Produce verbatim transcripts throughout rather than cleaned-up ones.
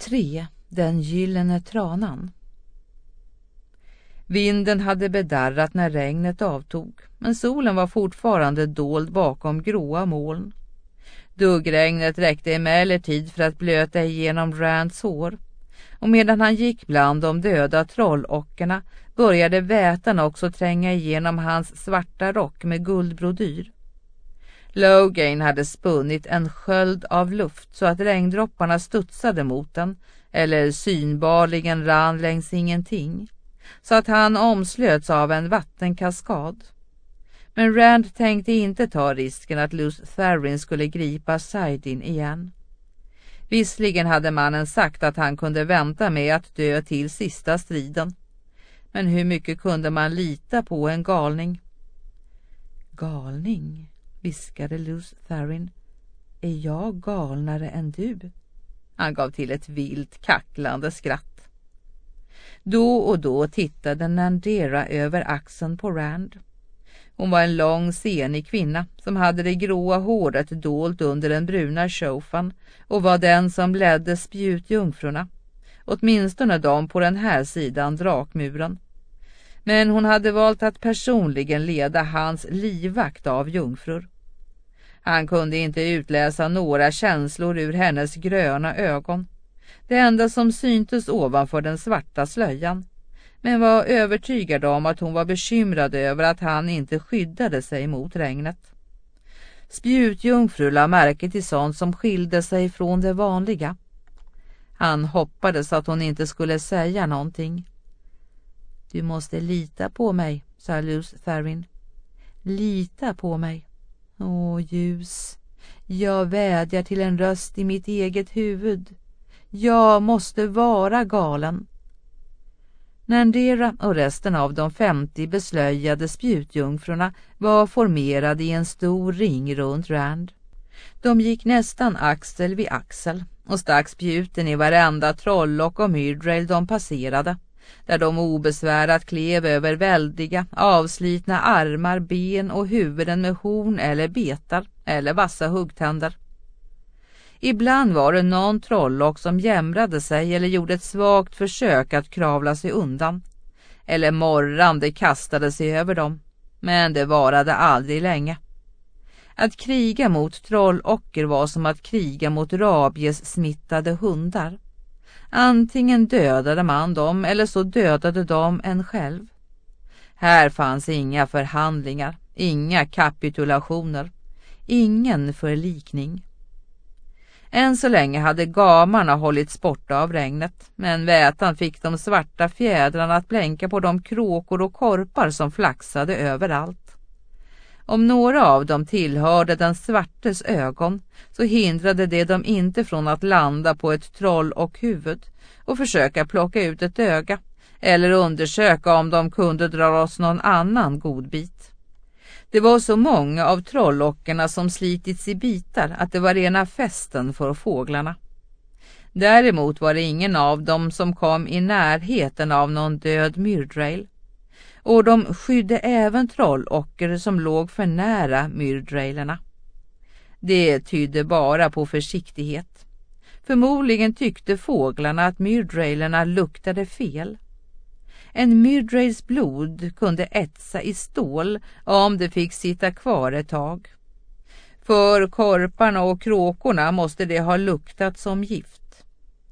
tre. Den gyllene tranan. Vinden hade bedarrat när regnet avtog, men solen var fortfarande dold bakom gråa moln. Duggregnet räckte emellertid för att blöta igenom Rands hår, och medan han gick bland de döda trollockerna började vätan också tränga igenom hans svarta rock med guldbrodyr. Logain hade spunnit en sköld av luft så att regndropparna studsade mot den, eller synbarligen rann längs ingenting, så att han omslöts av en vattenkaskad. Men Rand tänkte inte ta risken att Lews Therin skulle gripa Saidin igen. Visserligen hade mannen sagt att han kunde vänta med att dö till sista striden, men hur mycket kunde man lita på en galning? Galning, viskade Lews Therin. Är jag galnare än du? Han gav till ett vilt kacklande skratt. Då och då tittade Nandera över axeln på Rand. Hon var en lång, senig kvinna som hade det gråa håret dolt under den bruna shofan och var den som ledde spjutjungfrurna, åtminstone de på den här sidan drakmuren. Men hon hade valt att personligen leda hans livvakt av jungfrur. Han kunde inte utläsa några känslor ur hennes gröna ögon. Det enda som syntes ovanför den svarta slöjan, men var övertygad om att hon var bekymrad över att han inte skyddade sig mot regnet. Spjutjungfru la märke till sånt som skilde sig från det vanliga. Han hoppades att hon inte skulle säga någonting. Du måste lita på mig, sa Lews Therin. Lita på mig. Åh, ljus. Jag vädjar till en röst i mitt eget huvud. Jag måste vara galen. Nandera och resten av de femtio beslöjade spjutjungfrurna var formerade i en stor ring runt Rand. De gick nästan axel vid axel och stack spjuten i varenda trollock och Myrddrail de passerade, där de obesvärat klev över väldiga, avslitna armar, ben och huvuden med horn eller betar eller vassa huggtänder. Ibland var det någon trollock som jämrade sig eller gjorde ett svagt försök att kravla sig undan, eller morrande kastade sig över dem, men det varade aldrig länge. Att kriga mot trollocker var som att kriga mot rabies-smittade hundar. Antingen dödade man dem eller så dödade de en själv. Här fanns inga förhandlingar, inga kapitulationer, ingen förlikning. Än så länge hade gamarna hållits borta av regnet, men vätan fick de svarta fjädrarna att blänka på de kråkor och korpar som flaxade överallt. Om några av dem tillhörde den svartes ögon så hindrade det dem inte från att landa på ett troll och huvud och försöka plocka ut ett öga eller undersöka om de kunde dra oss någon annan godbit. Det var så många av trollockerna som slitits i bitar att det var rena festen för fåglarna. Däremot var det ingen av dem som kom i närheten av någon död Myrddrail. Och de skydde även trollocker som låg för nära Myrddrailerna. Det tydde bara på försiktighet. Förmodligen tyckte fåglarna att Myrddrailerna luktade fel. En Myrddrails blod kunde etsa i stål om det fick sitta kvar ett tag. För korparna och kråkorna måste det ha luktat som gift.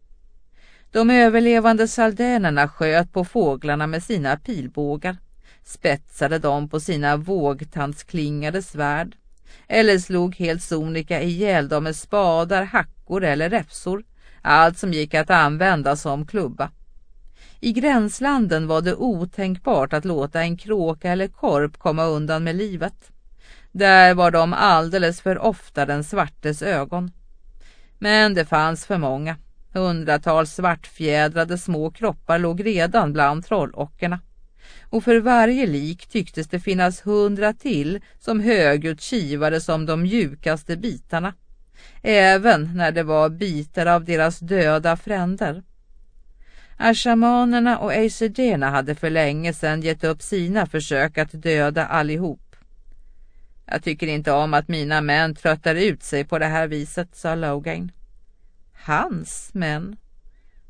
De överlevande saldänerna sköt på fåglarna med sina pilbågar, spetsade dem på sina vågtandsklingade svärd eller slog helt sonika ihjäl dem med spadar, hackor eller räfsor, allt som gick att använda som klubba. I gränslanden var det otänkbart att låta en kråka eller korp komma undan med livet. Där var de alldeles för ofta den svartes ögon. Men det fanns för många. Hundratals svartfjädrade små kroppar låg redan bland trollockerna. Och för varje lik tycktes det finnas hundra till som högljutt kivade som de mjukaste bitarna. Även när det var bitar av deras döda fränder. Ashamanerna och Aesedena hade för länge sedan gett upp sina försök att döda allihop. Jag tycker inte om att mina män tröttar ut sig på det här viset, sa Logain. Hans män?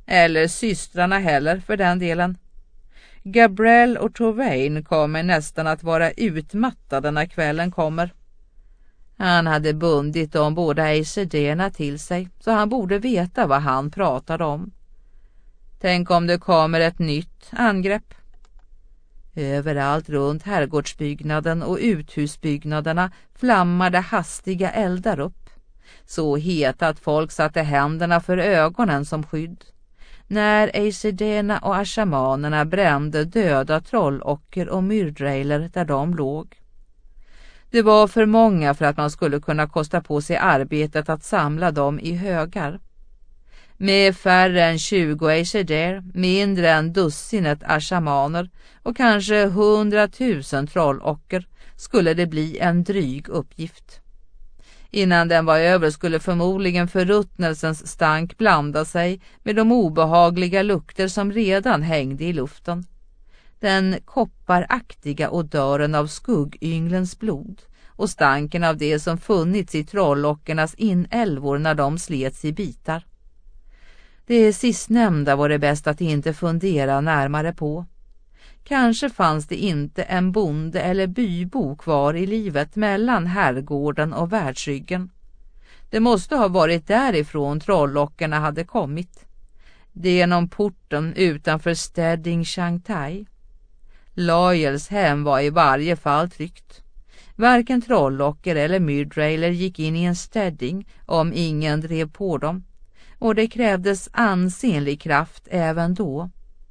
Eller systrarna heller för den delen. Gabrielle och Trovain kommer nästan att vara utmattade när kvällen kommer. Han hade bundit de båda Aesirderna till sig, så han borde veta vad han pratade om. Tänk om det kommer ett nytt angrepp. Överallt runt herrgårdsbyggnaden och uthusbyggnaderna flammade hastiga eldar upp. Så heta att folk satte händerna för ögonen som skydd. När Aesirderna och ashamanerna brände döda trollocker och myrdrailer där de låg. Det var för många för att man skulle kunna kosta på sig arbetet att samla dem i högar. Med färre än tjugo Aesirder, mindre än dussinet ashamaner och kanske hundratusen trollocker skulle det bli en dryg uppgift. Innan den var över skulle förmodligen förruttnelsens stank blanda sig med de obehagliga lukter som redan hängde i luften. Den kopparaktiga odören av skuggynglens blod och stanken av det som funnits i trollockernas inälvor när de slets i bitar. Det sistnämnda var det bäst att inte fundera närmare på. Kanske fanns det inte en bonde eller bybo kvar i livet mellan herrgården och världsryggen. Det måste ha varit därifrån trollockerna hade kommit. Det är genom porten utanför Stedding Shanghai. Loyals hem var i varje fall tryggt. Varken trollocker eller myrdrailer gick in i en Stedding om ingen drev på dem. Och det krävdes ansenlig kraft även då.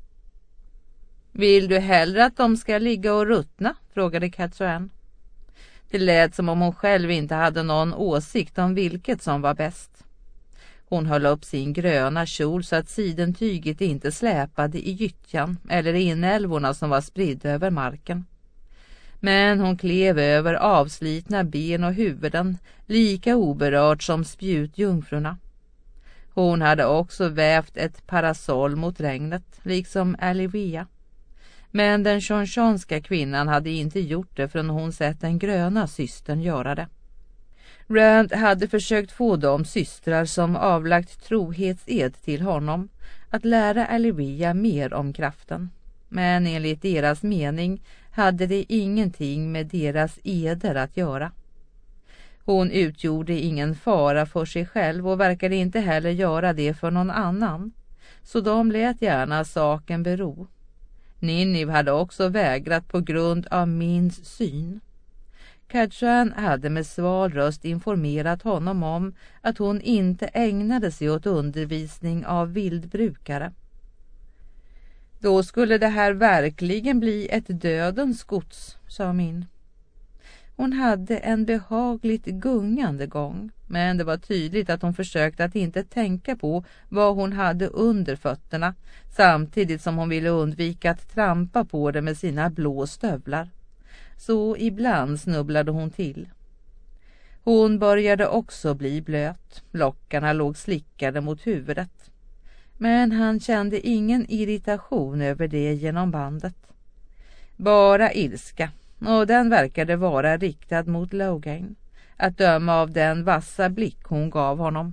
Vill du hellre att de ska ligga och ruttna? Frågade Kathleen. Det lät som om hon själv inte hade någon åsikt om vilket som var bäst. Hon höll upp sin gröna kjol så att sidentyget inte släpade i gyttjan eller inälvorna som var spridda över marken. Men hon klev över avslitna ben och huvuden lika oberört som spjutjungfrurna. Hon hade också vävt ett parasoll mot regnet, liksom Alivia. Men den chonchonska kvinnan hade inte gjort det förrän hon sett den gröna systern göra det. Rand hade försökt få de systrar som avlagt trohetsed till honom att lära Alivia mer om kraften. Men enligt deras mening hade det ingenting med deras eder att göra. Hon utgjorde ingen fara för sig själv och verkade inte heller göra det för någon annan. Så de lät gärna saken bero. Ninniv hade också vägrat på grund av Mins syn. Kathleen hade med sval röst informerat honom om att hon inte ägnade sig åt undervisning av vildbrukare. Då skulle det här verkligen bli ett dödens gods, sa Min. Hon hade en behagligt gungande gång, men det var tydligt att hon försökte att inte tänka på vad hon hade under fötterna, samtidigt som hon ville undvika att trampa på det med sina blå stövlar. Så ibland snubblade hon till. Hon började också bli blöt, lockarna låg slickade mot huvudet. Men han kände ingen irritation över det genom bandet. Bara ilska. Och den verkade vara riktad mot Logain, att döma av den vassa blick hon gav honom.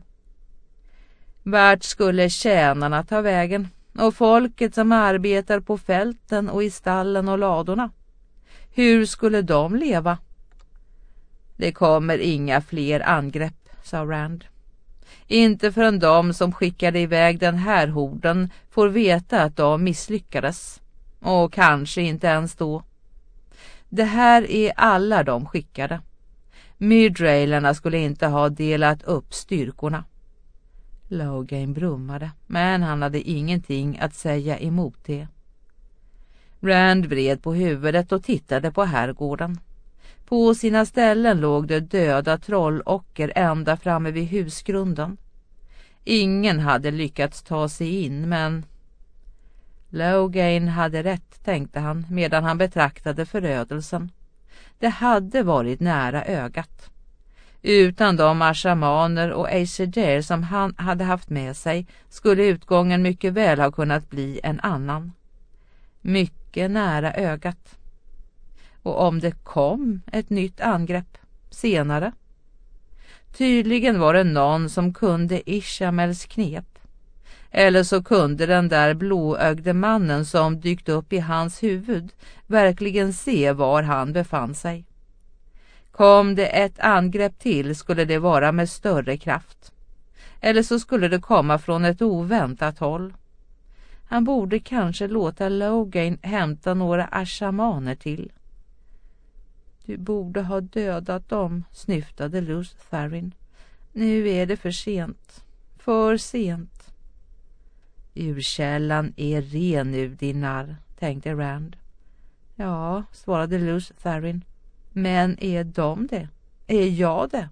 Vart skulle tjänarna ta vägen och folket som arbetar på fälten och i stallen och ladorna? Hur skulle de leva? Det kommer inga fler angrepp, sa Rand. Inte förrän de som skickade iväg den här horden får veta att de misslyckades. Och kanske inte ens då. Det här är alla de skickade. Myrdrailerna skulle inte ha delat upp styrkorna. Logain brummade, men han hade ingenting att säga emot det. Rand vred på huvudet och tittade på herrgården. På sina ställen låg det döda trollocker ända framme vid husgrunden. Ingen hade lyckats ta sig in, men... Logain hade rätt, tänkte han medan han betraktade förödelsen. Det hade varit nära ögat. Utan de ashamaner och Aesirder som han hade haft med sig skulle utgången mycket väl ha kunnat bli en annan. Mycket nära ögat. Och om det kom ett nytt angrepp senare? Tydligen var det någon som kunde Ishamels knep. Eller så kunde den där blåögde mannen som dykt upp i hans huvud verkligen se var han befann sig. Kom det ett angrepp till skulle det vara med större kraft. Eller så skulle det komma från ett oväntat håll. Han borde kanske låta Logain hämta några ashamaner till. Du borde ha dödat dem, snyftade Lews Therin. Nu är det för sent. För sent. Urkällan är ren nu, din narr, tänkte Rand. Ja, svarade Lews Therin. Men är de det? Är jag det?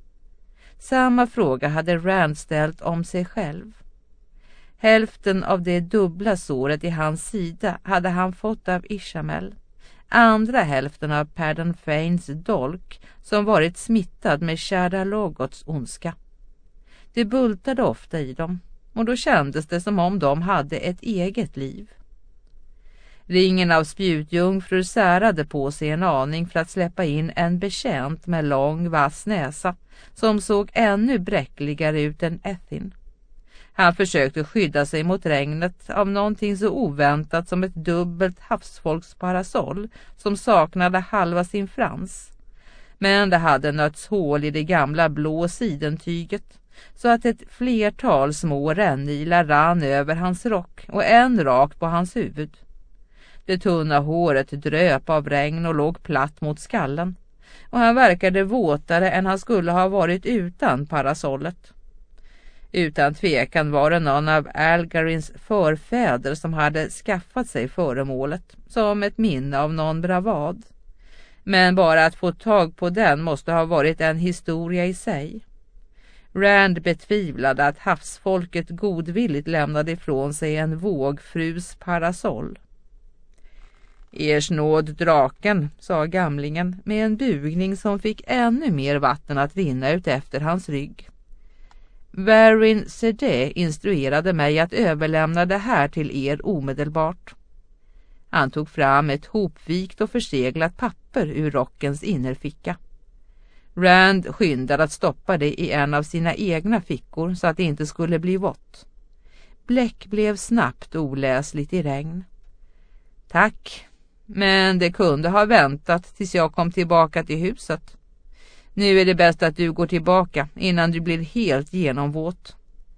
Samma fråga hade Rand ställt om sig själv. Hälften av det dubbla såret i hans sida hade han fått av Ishamel. Andra hälften av Padan Fains dolk som varit smittad med Shadar Logots ondska. Det bultade ofta i dem och då kändes det som om de hade ett eget liv. Ringen av spjutjungfrur särade på sig en aning för att släppa in en betjänt med lång vass näsa som såg ännu bräckligare ut än Ethin. Han försökte skydda sig mot regnet av någonting så oväntat som ett dubbelt havsfolksparasoll som saknade halva sin frans. Men det hade nötts hål i det gamla blå sidentyget så att ett flertal små rännilar rann över hans rock och en rakt på hans huvud. Det tunna håret dröp av regn och låg platt mot skallen och han verkade våtare än han skulle ha varit utan parasollet. Utan tvekan var det någon av Algarins förfäder som hade skaffat sig föremålet som ett minne av någon bravad. Men bara att få tag på den måste ha varit en historia i sig. Rand betvivlade att havsfolket godvilligt lämnade ifrån sig en vågfrus parasoll. Ers nåd draken, sa gamlingen med en bugning som fick ännu mer vatten att rinna ut efter hans rygg. Varin Sede instruerade mig att överlämna det här till er omedelbart. Han tog fram ett hopvikt och förseglat papper ur rockens innerficka. Rand skyndade att stoppa det i en av sina egna fickor så att det inte skulle bli vått. Bläck blev snabbt oläsligt i regn. Tack, men det kunde ha väntat tills jag kom tillbaka till huset. Nu är det bäst att du går tillbaka innan du blir helt genomvåt.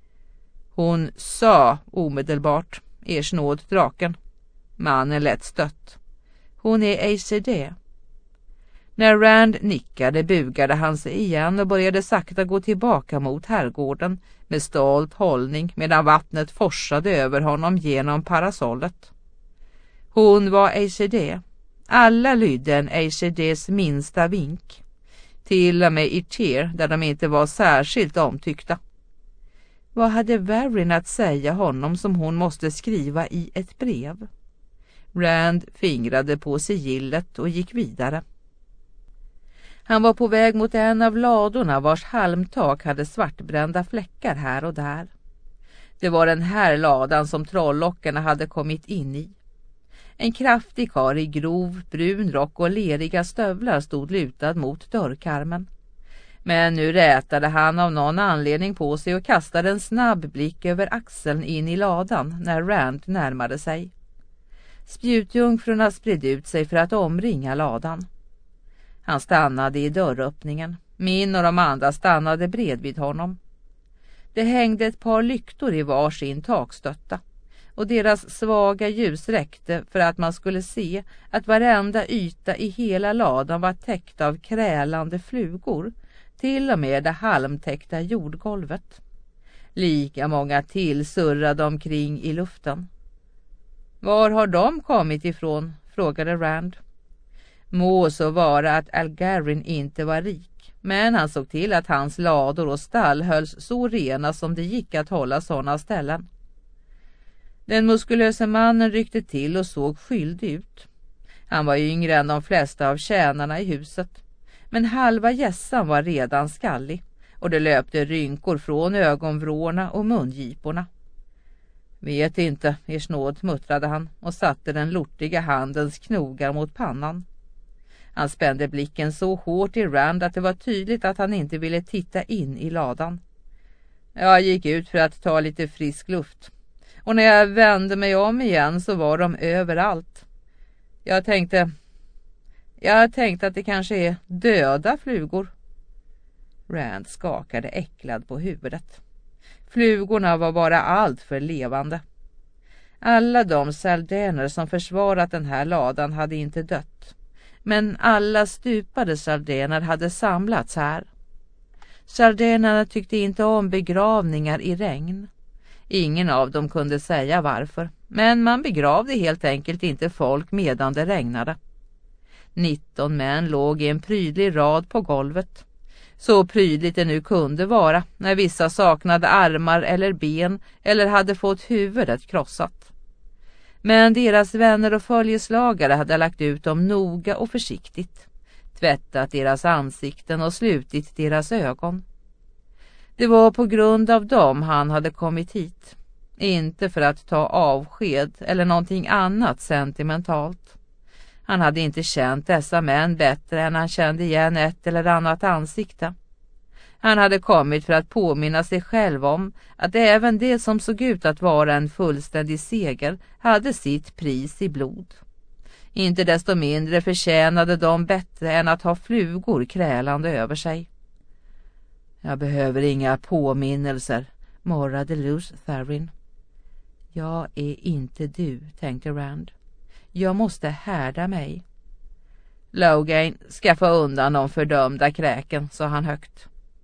Hon sa omedelbart, ers nåd draken. Mannen lät stött. Hon är A C D. När Rand nickade bugade han sig igen och började sakta gå tillbaka mot herrgården med stolt hållning medan vattnet forsade över honom genom parasollet. Hon var A C D. Alla lydde en A C D:s minsta vink. Till och med i Tyr där de inte var särskilt omtyckta. Vad hade Varin att säga honom som hon måste skriva i ett brev? Rand fingrade på sigillet och gick vidare. Han var på väg mot en av ladorna vars halmtak hade svartbrända fläckar här och där. Det var den här ladan som trollockarna hade kommit in i. En kraftig karl i grov, brun rock och leriga stövlar stod lutad mot dörrkarmen. Men nu rätade han av någon anledning på sig och kastade en snabb blick över axeln in i ladan när Rand närmade sig. Spjutjungfrurna spred ut sig för att omringa ladan. Han stannade i dörröppningen. Min och de andra stannade bredvid honom. Det hängde ett par lyktor i varsin takstötta och deras svaga ljus räckte för att man skulle se att varenda yta i hela ladan var täckt av krälande flugor, till och med det halmtäckta jordgolvet. Lika många till surrade omkring i luften. Var har de kommit ifrån? Frågade Rand. Må så vara att Algarin inte var rik, men han såg till att hans lador och stall hölls så rena som det gick att hålla sådana ställen. Den muskulösa mannen ryckte till och såg skyldig ut. Han var yngre än de flesta av tjänarna i huset, men halva gässan var redan skallig och det löpte rynkor från ögonvrårna och mungiporna. Vet inte, ers nåd, muttrade han och satte den lortiga handens knogar mot pannan. Han spände blicken så hårt i Rand att det var tydligt att han inte ville titta in i ladan. Jag gick ut för att ta lite frisk luft. Och när jag vände mig om igen så var de överallt. Jag tänkte... Jag tänkte att det kanske är döda flugor. Rand skakade äcklad på huvudet. Flugorna var bara allt för levande. Alla de saldener som försvarat den här ladan hade inte dött. Men alla stupade saldener hade samlats här. Saldenerna tyckte inte om begravningar i regn. Ingen av dem kunde säga varför, men man begravde helt enkelt inte folk medan det regnade. nitton män låg i en prydlig rad på golvet. Så prydligt det nu kunde vara när vissa saknade armar eller ben eller hade fått huvudet krossat. Men deras vänner och följeslagare hade lagt ut dem noga och försiktigt, tvättat deras ansikten och slutit deras ögon. Det var på grund av dem han hade kommit hit, inte för att ta avsked eller någonting annat sentimentalt. Han hade inte känt dessa män bättre än han kände igen ett eller annat ansikte. Han hade kommit för att påminna sig själv om att även det som såg ut att vara en fullständig seger hade sitt pris i blod. Inte desto mindre förtjänade de bättre än att ha flugor krälande över sig. Jag behöver inga påminnelser, morrade Lews Therin. Jag är inte du, tänkte Rand. Jag måste härda mig. Logain, skaffa undan de fördömda kräken, sa han högt.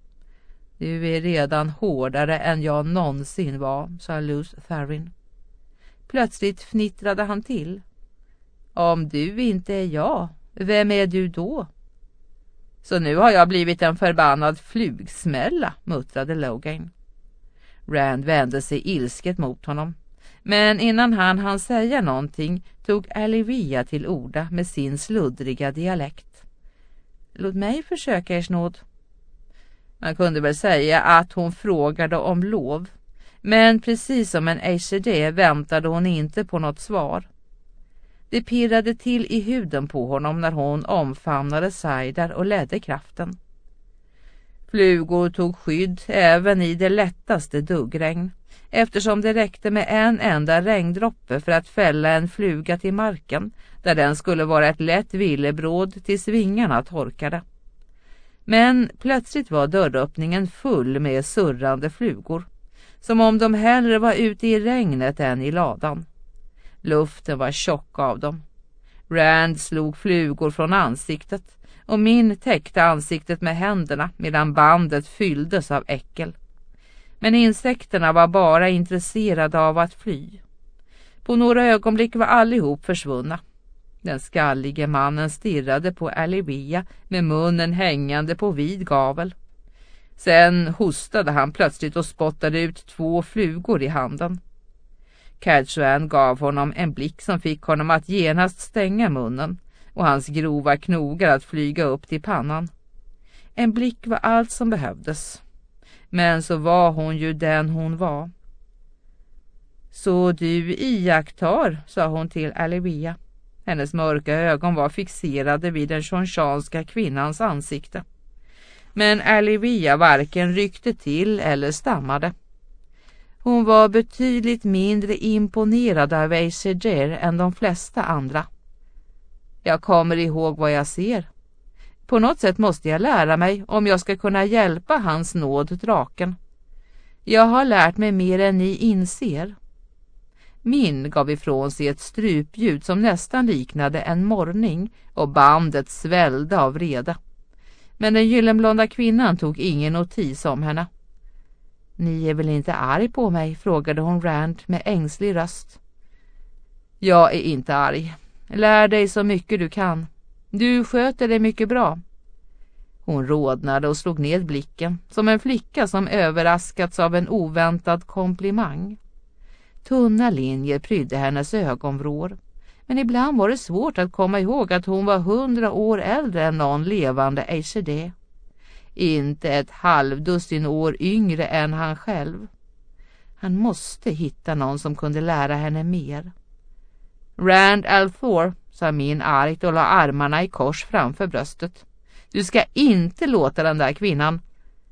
Du är redan hårdare än jag någonsin var, sa Lews Therin. Plötsligt fnittrade han till. Om du inte är jag, vem är du då? Så nu har jag blivit en förbannad flugsmälla, muttrade Logain. Rand vände sig ilsket mot honom. Men innan han hann säga någonting tog Alivia till orda med sin sluddriga dialekt. Låt mig försöka, ers nåd. Man kunde väl säga att hon frågade om lov, men precis som en Aesir det väntade hon inte på något svar. Det pirrade till i huden på honom när hon omfamnade Saidar och ledde kraften. Flugor tog skydd även i det lättaste duggregn, eftersom det räckte med en enda regndroppe för att fälla en fluga till marken, där den skulle vara ett lätt villebråd tills vingarna torkade. Men plötsligt var dörröppningen full med surrande flugor, som om de hellre var ute i regnet än i ladan. Luften var tjock av dem. Rand slog flugor från ansiktet och Min täckte ansiktet med händerna medan bandet fylldes av äckel. Men insekterna var bara intresserade av att fly. På några ögonblick var allihop försvunna. Den skallige mannen stirrade på Alivia med munnen hängande på vid gavel. Sen hostade han plötsligt och spottade ut två flugor i handen. Cadsuan gav honom en blick som fick honom att genast stänga munnen och hans grova knogar att flyga upp till pannan. En blick var allt som behövdes. Men så var hon ju den hon var. Så du iakttar, sa hon till Alivia. Hennes mörka ögon var fixerade vid den shonchanska kvinnans ansikte. Men Alivia varken ryckte till eller stammade. Hon var betydligt mindre imponerad av Aesir än de flesta andra. Jag kommer ihåg vad jag ser. På något sätt måste jag lära mig om jag ska kunna hjälpa hans nåd draken. Jag har lärt mig mer än ni inser. Min gav ifrån sig ett strupljud som nästan liknade en morrning och bandet svällde av vrede. Men den gyllenblonda kvinnan tog ingen notis om henne. Ni är väl inte arg på mig, frågade hon Rand med ängslig röst. Jag är inte arg. Lär dig så mycket du kan. Du sköter dig mycket bra. Hon rodnade och slog ned blicken som en flicka som överraskats av en oväntad komplimang. Tunna linjer prydde hennes ögonvrår, men ibland var det svårt att komma ihåg att hon var hundra år äldre än någon levande Aesir. Inte ett halvdussin år yngre än han själv. Han måste hitta någon som kunde lära henne mer. Rand al'Thor, sa min argt och la armarna i kors framför bröstet. Du ska inte låta den där kvinnan.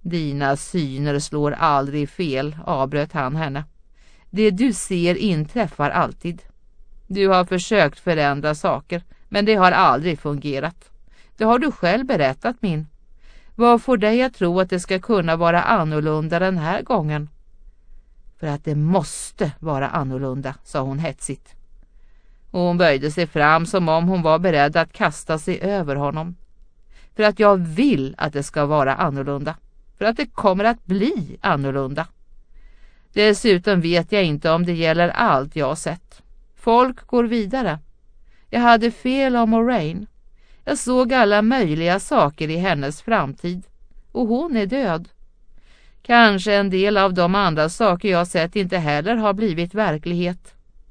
Dina syner slår aldrig fel, avbröt han henne. Det du ser inträffar alltid. Du har försökt förändra saker, men det har aldrig fungerat. Det har du själv berättat, min. Vad får dig att tro att det ska kunna vara annorlunda den här gången? För att det måste vara annorlunda, sa hon hetsigt. Hon böjde sig fram som om hon var beredd att kasta sig över honom. För att jag vill att det ska vara annorlunda. För att det kommer att bli annorlunda. Dessutom vet jag inte om det gäller allt jag har sett. Folk går vidare. Jag hade fel om Moraine. Jag såg alla möjliga saker i hennes framtid. Och hon är död. Kanske en del av de andra saker jag sett inte heller har blivit verklighet.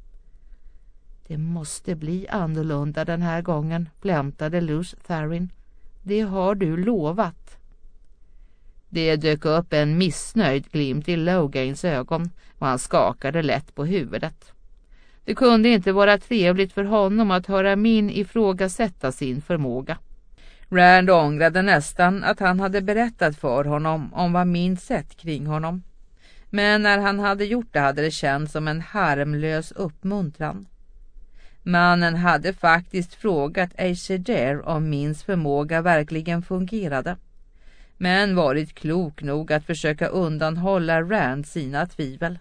Det måste bli annorlunda den här gången, blämtade Luce Tharin. Det har du lovat. Det dök upp en missnöjd glimt i Logains ögon och han skakade lätt på huvudet. Det kunde inte vara trevligt för honom att höra Min ifrågasätta sin förmåga. Rand ångrade nästan att han hade berättat för honom om vad Min sett kring honom. Men när han hade gjort det hade det känts som en harmlös uppmuntran. Mannen hade faktiskt frågat Ayshader om Mins förmåga verkligen fungerade. Men varit klok nog att försöka undanhålla Rand sina tvivel.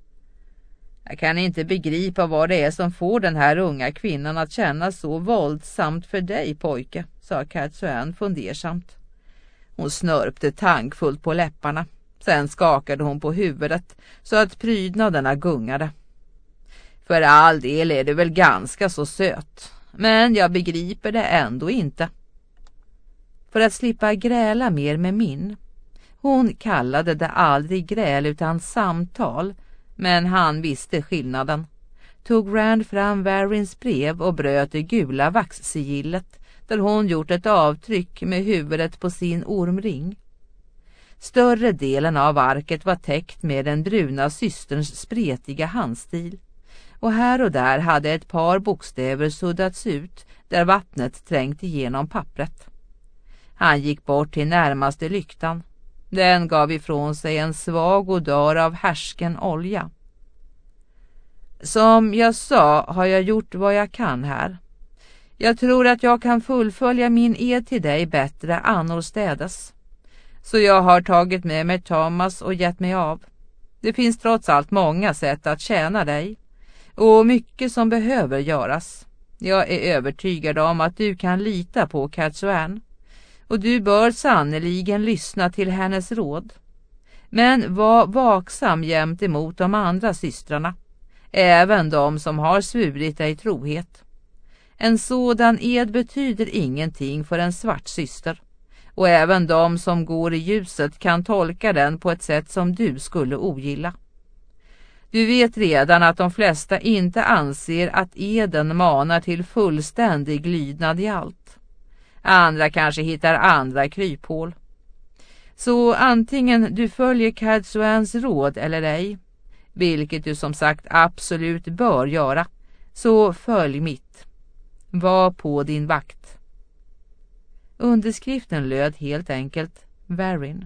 Jag kan inte begripa vad det är som får den här unga kvinnan att känna så våldsamt för dig, pojke, sa Cadsuane fundersamt. Hon snörpte tankfullt på läpparna. Sen skakade hon på huvudet så att prydnaderna gungade. För all del är du väl ganska så söt, men jag begriper det ändå inte. För att slippa gräla mer med Min. Hon kallade det aldrig gräl utan samtal, men han visste skillnaden. Tog Rand fram Varins brev och bröt det gula vaxsigillet där hon gjort ett avtryck med huvudet på sin ormring. Större delen av arket var täckt med den bruna systerns spretiga handstil. Och här och där hade ett par bokstäver suddats ut där vattnet trängt igenom pappret. Han gick bort till närmaste lyktan. Den gav ifrån sig en svag odör av härsken olja. Som jag sa har jag gjort vad jag kan här. Jag tror att jag kan fullfölja min ed till dig bättre annorstädes. Så jag har tagit med mig Thomas och gett mig av. Det finns trots allt många sätt att tjäna dig. Och mycket som behöver göras. Jag är övertygad om att du kan lita på Cadsuane. Och du bör sannoliken lyssna till hennes råd. Men var vaksam jämt emot de andra systrarna. Även de som har svurit dig trohet. En sådan ed betyder ingenting för en svart syster. Och även de som går i ljuset kan tolka den på ett sätt som du skulle ogilla. Du vet redan att de flesta inte anser att eden manar till fullständig lydnad i allt. Andra kanske hittar andra kryphål. Så antingen du följer Cadsuanes råd eller ej, vilket du som sagt absolut bör göra, så följ mitt. Var på din vakt. Underskriften löd helt enkelt Varin.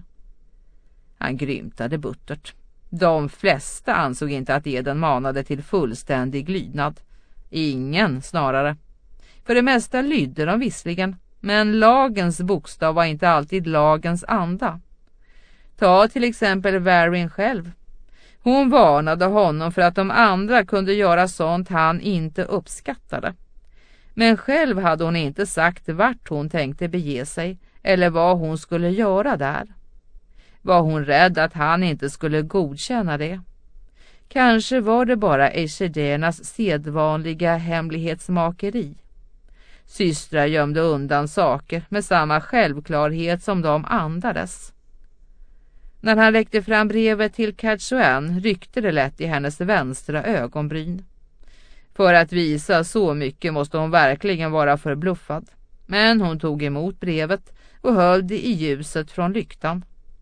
Han grymtade buttert. De flesta ansåg inte att eden manade till fullständig lydnad. Ingen snarare. För det mesta lydde de visserligen, men lagens bokstav var inte alltid lagens anda. Ta till exempel Varin själv. Hon varnade honom för att de andra kunde göra sånt han inte uppskattade. Men själv hade hon inte sagt vart hon tänkte bege sig eller vad hon skulle göra där. Var hon rädd att han inte skulle godkänna det? Kanske var det bara Ayshadernas sedvanliga hemlighetsmakeri. Systrar gömde undan saker med samma självklarhet som de andades. När han räckte fram brevet till Cadsuane ryckte det lätt i hennes vänstra ögonbryn. För att visa så mycket måste hon verkligen vara förbluffad. Men hon tog emot brevet och höll det i ljuset från lyktan.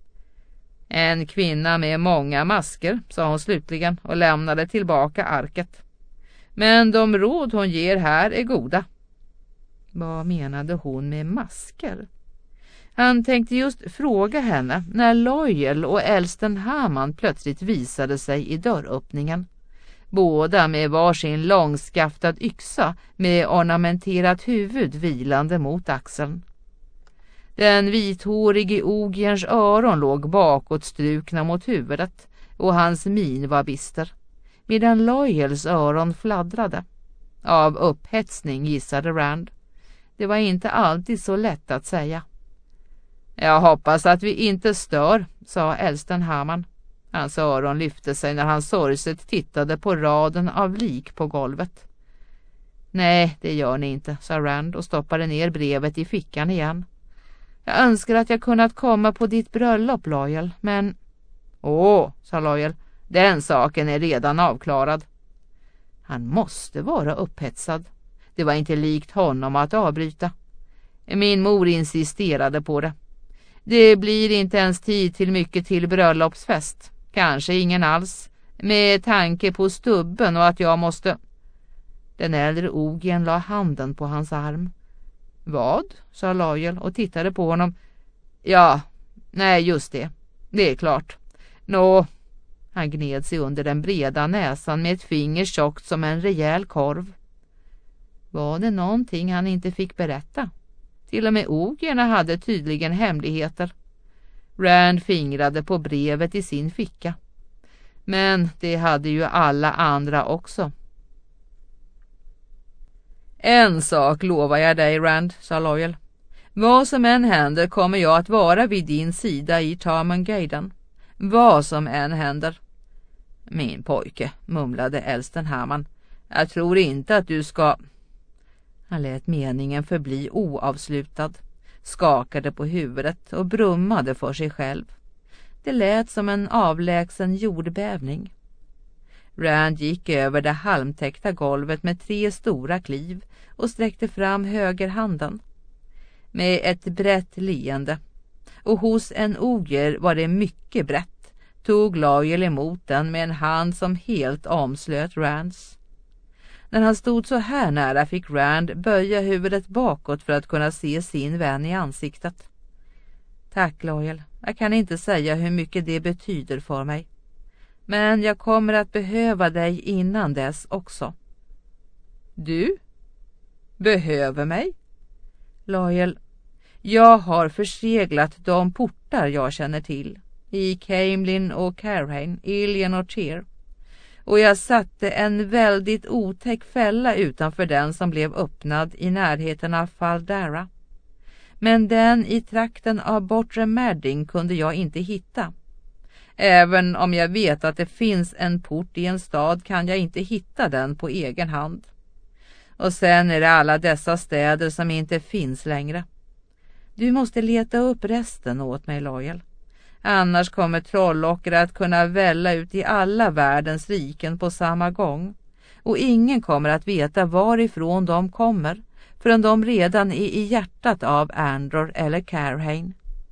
En kvinna med många masker, sa hon slutligen och lämnade tillbaka arket. Men de råd hon ger här är goda. Vad menade hon med masker? Han tänkte just fråga henne när Loyal och äldsten Haman plötsligt visade sig i dörröppningen. Båda med varsin långskaftad yxa med ornamenterat huvud vilande mot axeln. Den vithårige Ogierns öron låg bakåt strukna mot huvudet och hans min var bister, medan Loyals öron fladdrade. Av upphetsning, gissade Rand. Det var inte alltid så lätt att säga. Jag hoppas att vi inte stör, sa äldsten Haman. Hans öron lyfte sig när han sorgset tittade på raden av lik på golvet. Nej, det gör ni inte, sa Rand och stoppade ner brevet i fickan igen. Jag önskar att jag kunnat komma på ditt bröllop, Loyal, men... Åh, sa Loyal, den saken är redan avklarad. Han måste vara upphetsad. Det var inte likt honom att avbryta. Min mor insisterade på det. Det blir inte ens tid till mycket till bröllopsfest. Kanske ingen alls. Med tanke på stubben och att jag måste... Den äldre Ogien la handen på hans arm. Vad? Sa Loyal och tittade på honom. Ja, nej just det. Det är klart. Nå... Han gned sig under den breda näsan med ett finger tjockt som en rejäl korv. Var det någonting han inte fick berätta? Till och med Ogierna hade tydligen hemligheter. Rand fingrade på brevet i sin ficka. Men det hade ju alla andra också. En sak lovar jag dig, Rand, sa Loyal. Vad som än händer kommer jag att vara vid din sida i Tarmangaden. Vad som än händer. Min pojke, mumlade äldsten Haman. Jag tror inte att du ska... Han lät meningen förbli oavslutad, skakade på huvudet och brummade för sig själv. Det lät som en avlägsen jordbävning. Rand gick över det halmtäckta golvet med tre stora kliv och sträckte fram högerhanden. Med ett brett leende, och hos en ogier var det mycket brett, tog Loyal emot den med en hand som helt omslöt Rands. När han stod så här nära fick Rand böja huvudet bakåt för att kunna se sin vän i ansiktet. Tack, Loyal. Jag kan inte säga hur mycket det betyder för mig. Men jag kommer att behöva dig innan dess också. Du? Behöver mig? Loyal, jag har förseglat de portar jag känner till. I Caemlyn och Carhain, Illian och Tyr. Och jag satte en väldigt otäck fälla utanför den som blev öppnad i närheten av Faldara. Men den i trakten av Bortre Madding kunde jag inte hitta. Även om jag vet att det finns en port i en stad kan jag inte hitta den på egen hand. Och sen är det alla dessa städer som inte finns längre. Du måste leta upp resten åt mig, Loyal. Annars kommer trollockare att kunna välla ut i alla världens riken på samma gång. Och ingen kommer att veta varifrån de kommer förrän de redan är i hjärtat av Andor eller Carhain.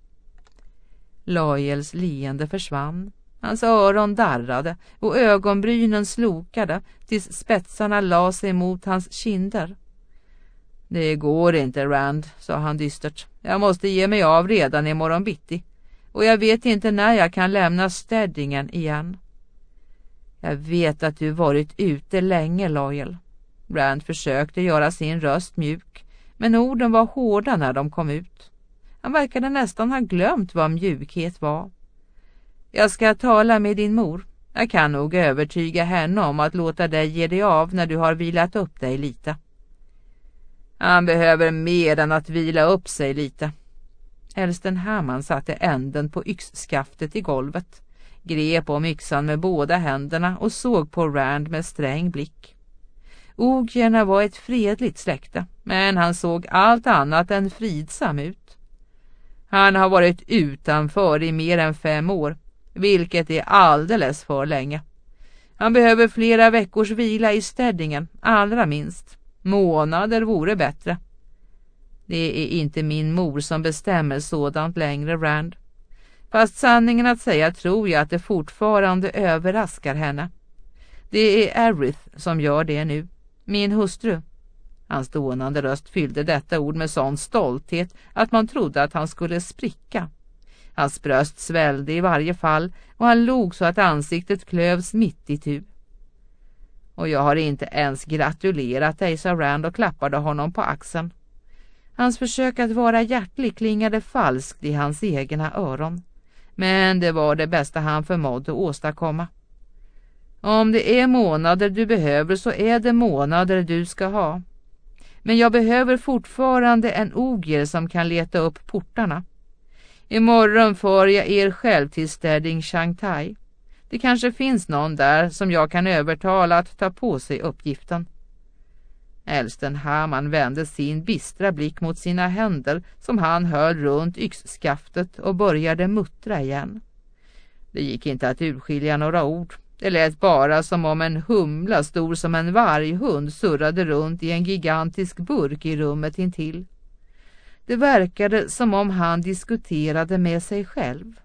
Loyals leende försvann. Hans öron darrade och ögonbrynen slokade tills spetsarna la sig mot hans kinder. Det går inte, Rand, sa han dystert. Jag måste ge mig av redan i morgon bitti. Och jag vet inte när jag kan lämna Steddingen igen. Jag vet att du varit ute länge, Loyal. Rand försökte göra sin röst mjuk, men orden var hårda när de kom ut. Han verkade nästan ha glömt vad mjukhet var. Jag ska tala med din mor. Jag kan nog övertyga henne om att låta dig ge dig av när du har vilat upp dig lite. Han behöver mer än att vila upp sig lite. Äldsten Haman satte änden på yxskaftet i golvet, grep om yxan med båda händerna och såg på Rand med sträng blick. Ogierna var ett fredligt släkte, men han såg allt annat än fridsam ut. Han har varit utanför i mer än fem år, vilket är alldeles för länge. Han behöver flera veckors vila i Steddingen, allra minst. Månader vore bättre. Det är inte min mor som bestämmer sådant längre, Rand. Fast sanningen att säga tror jag att det fortfarande överraskar henne. Det är Aerith som gör det nu, min hustru. Hans dånande röst fyllde detta ord med sån stolthet att man trodde att han skulle spricka. Hans bröst svällde i varje fall och han log så att ansiktet klövs mitt i tu. Och jag har inte ens gratulerat dig, sa Rand och klappade honom på axeln. Hans försök att vara hjärtlig klingade falskt i hans egna öron. Men det var det bästa han förmådde åstadkomma. Om det är månader du behöver så är det månader du ska ha. Men jag behöver fortfarande en ogier som kan leta upp portarna. Imorgon för jag er själv till Stedding Shanghai. Det kanske finns någon där som jag kan övertala att ta på sig uppgiften. Älsten Haman vände sin bistra blick mot sina händer som han höll runt yxskaftet och började muttra igen. Det gick inte att urskilja några ord. Det lät bara som om en humla stor som en varghund surrade runt i en gigantisk burk i rummet intill. Det verkade som om han diskuterade med sig själv.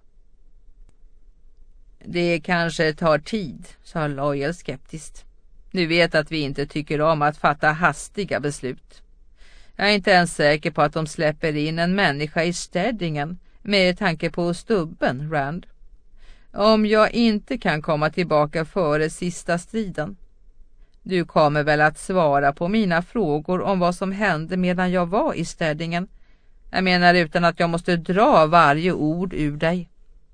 Det kanske tar tid, sa Loyal skeptiskt. Du vet att vi inte tycker om att fatta hastiga beslut. Jag är inte ens säker på att de släpper in en människa i Steddingen med tanke på stubben, Rand. Om jag inte kan komma tillbaka före sista striden. Du kommer väl att svara på mina frågor om vad som hände medan jag var i Steddingen. Jag menar utan att jag måste dra varje ord ur dig.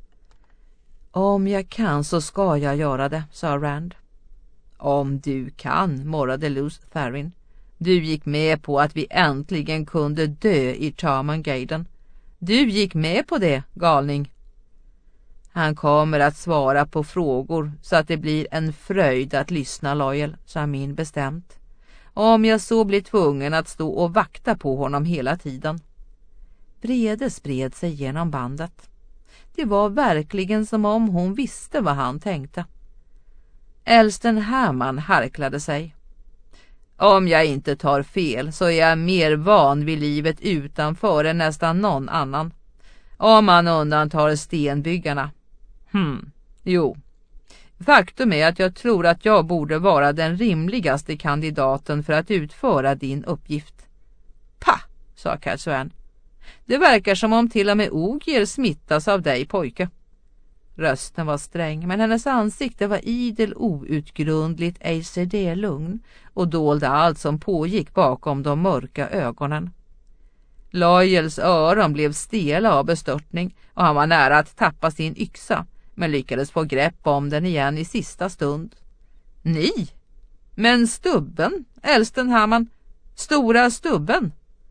Om jag kan så ska jag göra det, sa Rand. Om du kan, morrade Lews Therin. Du gick med på att vi äntligen kunde dö i Tarmangaden. Du gick med på det, galning. Han kommer att svara på frågor så att det blir en fröjd att lyssna, Loyal, sa min bestämt. Om jag så blir tvungen att stå och vakta på honom hela tiden. Vrede spred sig genom bandet. Det var verkligen som om hon visste vad han tänkte. Älsten Haman harklade sig. Om jag inte tar fel så är jag mer van vid livet utanför än nästan någon annan. Om man undantar stenbyggarna. Hmm, jo. Faktum är att jag tror att jag borde vara den rimligaste kandidaten för att utföra din uppgift. Pa, sa Cadsuane. Det verkar som om till och med ogier smittas av dig, pojke. Rösten var sträng, men hennes ansikte var idel outgrundligt A C D-lugn och dolde allt som pågick bakom de mörka ögonen. Loyals öron blev stela av bestörtning och han var nära att tappa sin yxa, men lyckades få grepp om den igen i sista stund. Ni? Men stubben, älsten Haman, stora stubben.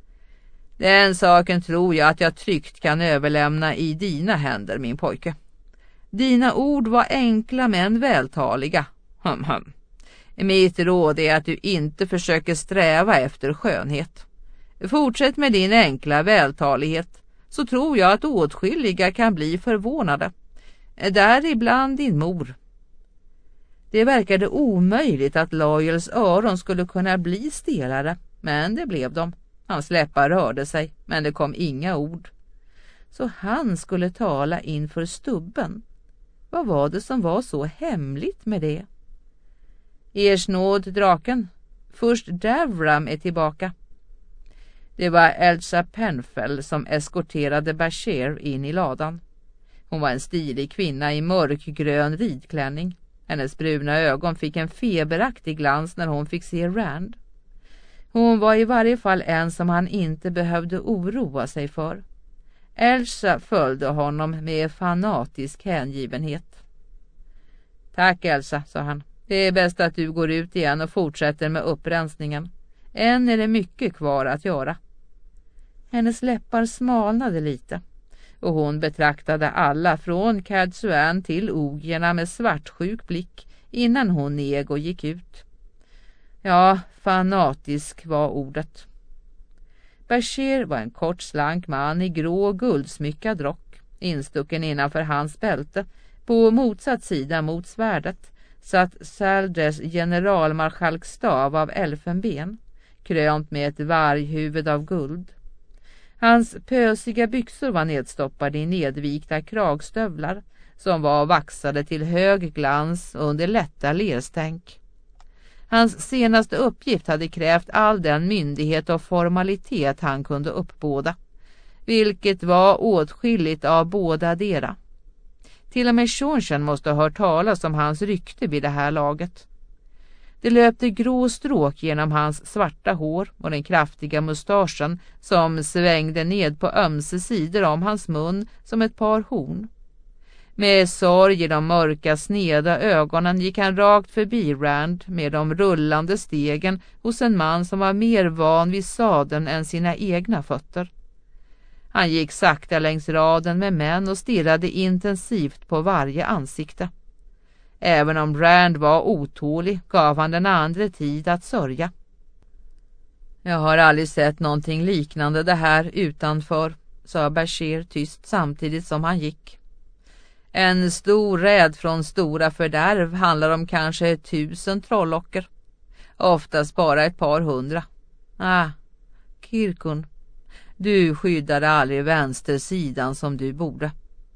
Den saken tror jag att jag tryggt kan överlämna i dina händer, min pojke. Dina ord var enkla men vältaliga. Hum, hum. Mitt råd är att du inte försöker sträva efter skönhet. Fortsätt med din enkla vältalighet, så tror jag att åtskilliga kan bli förvånade. Däribland din mor. Det verkade omöjligt att Loyals öron skulle kunna bli stelare, men det blev de. Hans läppar rörde sig, men det kom inga ord. Så han skulle tala inför stubben. Vad var det som var så hemligt med det? Ers nåd, draken. Först Davram är tillbaka. Det var Elsa Penfell som eskorterade Bashir in i ladan. Hon var en stilig kvinna i mörkgrön ridklänning. Hennes bruna ögon fick en feberaktig glans när hon fick se Rand. Hon var i varje fall en som han inte behövde oroa sig för. Elsa följde honom med fanatisk hängivenhet. Tack Elsa, sa han. Det är bäst att du går ut igen och fortsätter med upprensningen. Än är det mycket kvar att göra. Hennes läppar smalnade lite och hon betraktade alla från Cadsuane till ogierna med svartsjuk blick innan hon neg och gick ut. Ja, fanatisk var ordet. Bashir var en kort slank man i grå guldsmyckad rock, instucken innanför hans bälte. På motsatt sida mot svärdet satt Saldres generalmarskalkstav av elfenben, krönt med ett varghuvud av guld. Hans pösiga byxor var nedstoppade i nedvikta kragstövlar som var vaxade till hög glans under lätta lerstänk. Hans senaste uppgift hade krävt all den myndighet och formalitet han kunde uppbåda, vilket var åtskilligt av båda dera. Till och med Sean måste ha hört talas om hans rykte vid det här laget. Det löpte grå stråk genom hans svarta hår och den kraftiga mustaschen som svängde ned på ömse sidor om hans mun som ett par horn. Med sorg i de mörka sneda ögonen gick han rakt förbi Rand med de rullande stegen hos en man som var mer van vid sadeln än sina egna fötter. Han gick sakta längs raden med män och stirrade intensivt på varje ansikte. Även om Rand var otålig gav han den andra tid att sörja. Jag har aldrig sett någonting liknande det här utanför, sa Bashir tyst samtidigt som han gick. En stor räd från stora fördärv handlar om kanske tusen trollocker. Oftast bara ett par hundra. Ah, Kirkun, du skyddade aldrig vänstersidan som du borde.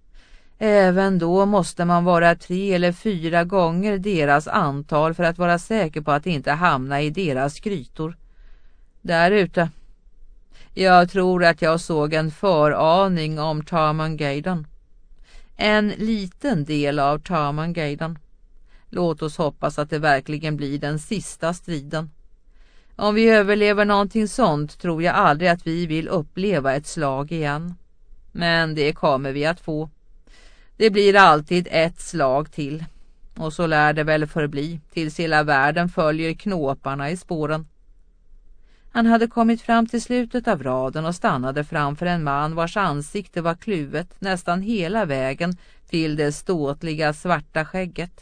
Även då måste man vara tre eller fyra gånger deras antal för att vara säker på att inte hamna i deras grytor. Där ute. Jag tror att jag såg en föraning om Tarmangaden. En liten del av Tarmangaden. Låt oss hoppas att det verkligen blir den sista striden. Om vi överlever någonting sånt tror jag aldrig att vi vill uppleva ett slag igen. Men det kommer vi att få. Det blir alltid ett slag till. Och så lär det väl förbli tills hela världen följer knåparna i spåren. Han hade kommit fram till slutet av raden och stannade framför en man vars ansikte var kluvet nästan hela vägen till det ståtliga svarta skägget.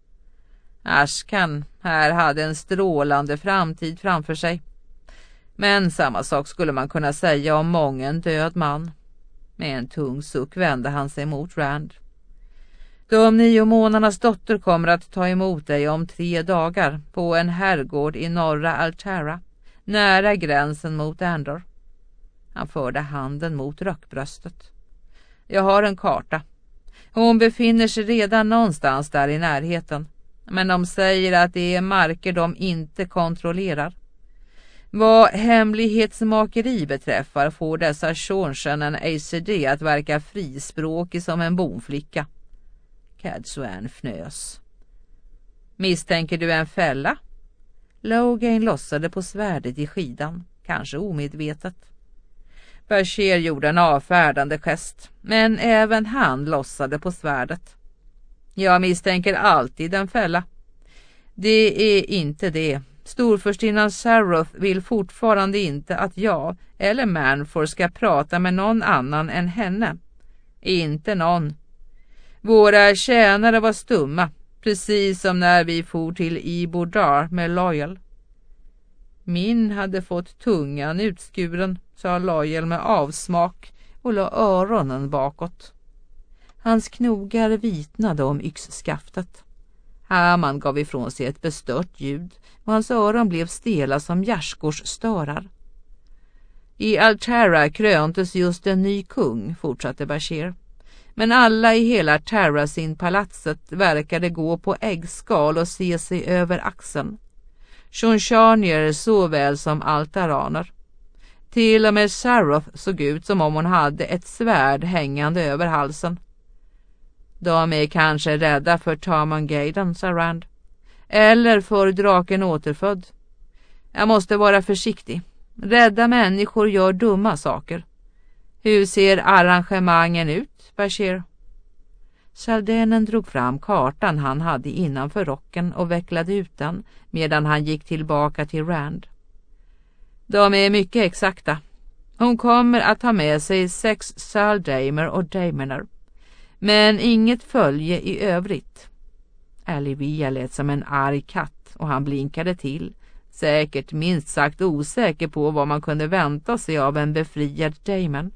Ashkan här hade en strålande framtid framför sig. Men samma sak skulle man kunna säga om mången död man. Med en tung suck vände han sig mot Rand. De nio månadernas dotter kommer att ta emot dig om tre dagar på en herrgård i norra Altara, nära gränsen mot Andor. Han förde handen mot rökbröstet. Jag har en karta. Hon befinner sig redan någonstans där i närheten. Men de säger att det är marker de inte kontrollerar. Vad hemlighetsmakeri beträffar får dessa Sean en A C D att verka frispråkig som en bonflicka. Cadsuan fnös. Misstänker du en fälla? Logain lossade på svärdet i skidan, kanske omedvetet. Bashir gjorde en avfärdande gest, men även han lossade på svärdet. Jag misstänker alltid en fälla. Det är inte det. Storfurstinnan Saroth vill fortfarande inte att jag eller Manfor ska prata med någon annan än henne. Inte någon. Våra tjänare var stumma, precis som när vi for till Ibordar med Loyal. Min hade fått tungan utskuren, sa Loyal med avsmak och la öronen bakåt. Hans knogar vitnade om yxskaftet. Haman gav ifrån sig ett bestört ljud och hans öron blev stela som gärskors störar. I Altara kröntes just en ny kung, fortsatte Bashir. Men alla i hela Terrasin-palatset verkade gå på äggskal och se sig över axeln. Shonshanier såväl som altaraner. Till och med Saroth såg ut som om hon hade ett svärd hängande över halsen. De är kanske rädda för Tarmangaden, sa Rand. Eller för draken återfödd. Jag måste vara försiktig. Rädda människor gör dumma saker. Hur ser arrangemangen ut, Bashir? Saldenen drog fram kartan han hade innanför rocken och vecklade ut den medan han gick tillbaka till Rand. De är mycket exakta. Hon kommer att ha med sig sex Saldamer och Daemoner. Men inget följe i övrigt. Alivia lät som en arg katt och han blinkade till. Säkert minst sagt osäker på vad man kunde vänta sig av en befriad Daemon.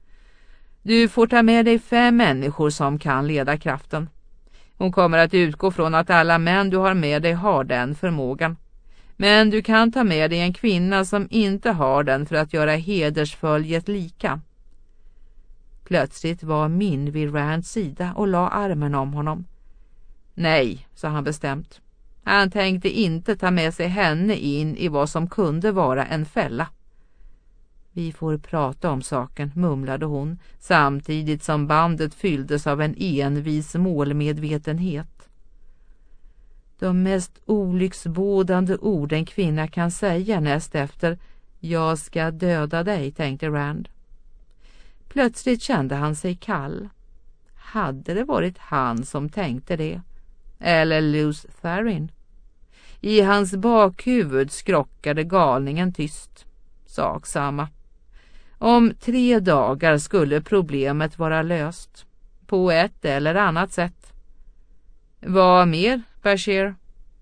Du får ta med dig fem människor som kan leda kraften. Hon kommer att utgå från att alla män du har med dig har den förmågan. Men du kan ta med dig en kvinna som inte har den för att göra hedersföljet lika. Plötsligt var Min vid Rands sida och la armen om honom. Nej, sa han bestämt. Han tänkte inte ta med sig henne in i vad som kunde vara en fälla. Vi får prata om saken, mumlade hon, samtidigt som bandet fylldes av en envis målmedvetenhet. De mest olycksbådande ord en kvinna kan säga näst efter "jag ska döda dig", tänkte Rand. Plötsligt kände han sig kall. Hade det varit han som tänkte det? Eller Lews Therin? I hans bakhuvud skrockade galningen tyst. Sak samma. Om tre dagar skulle problemet vara löst. På ett eller annat sätt. Vad mer, Bashir?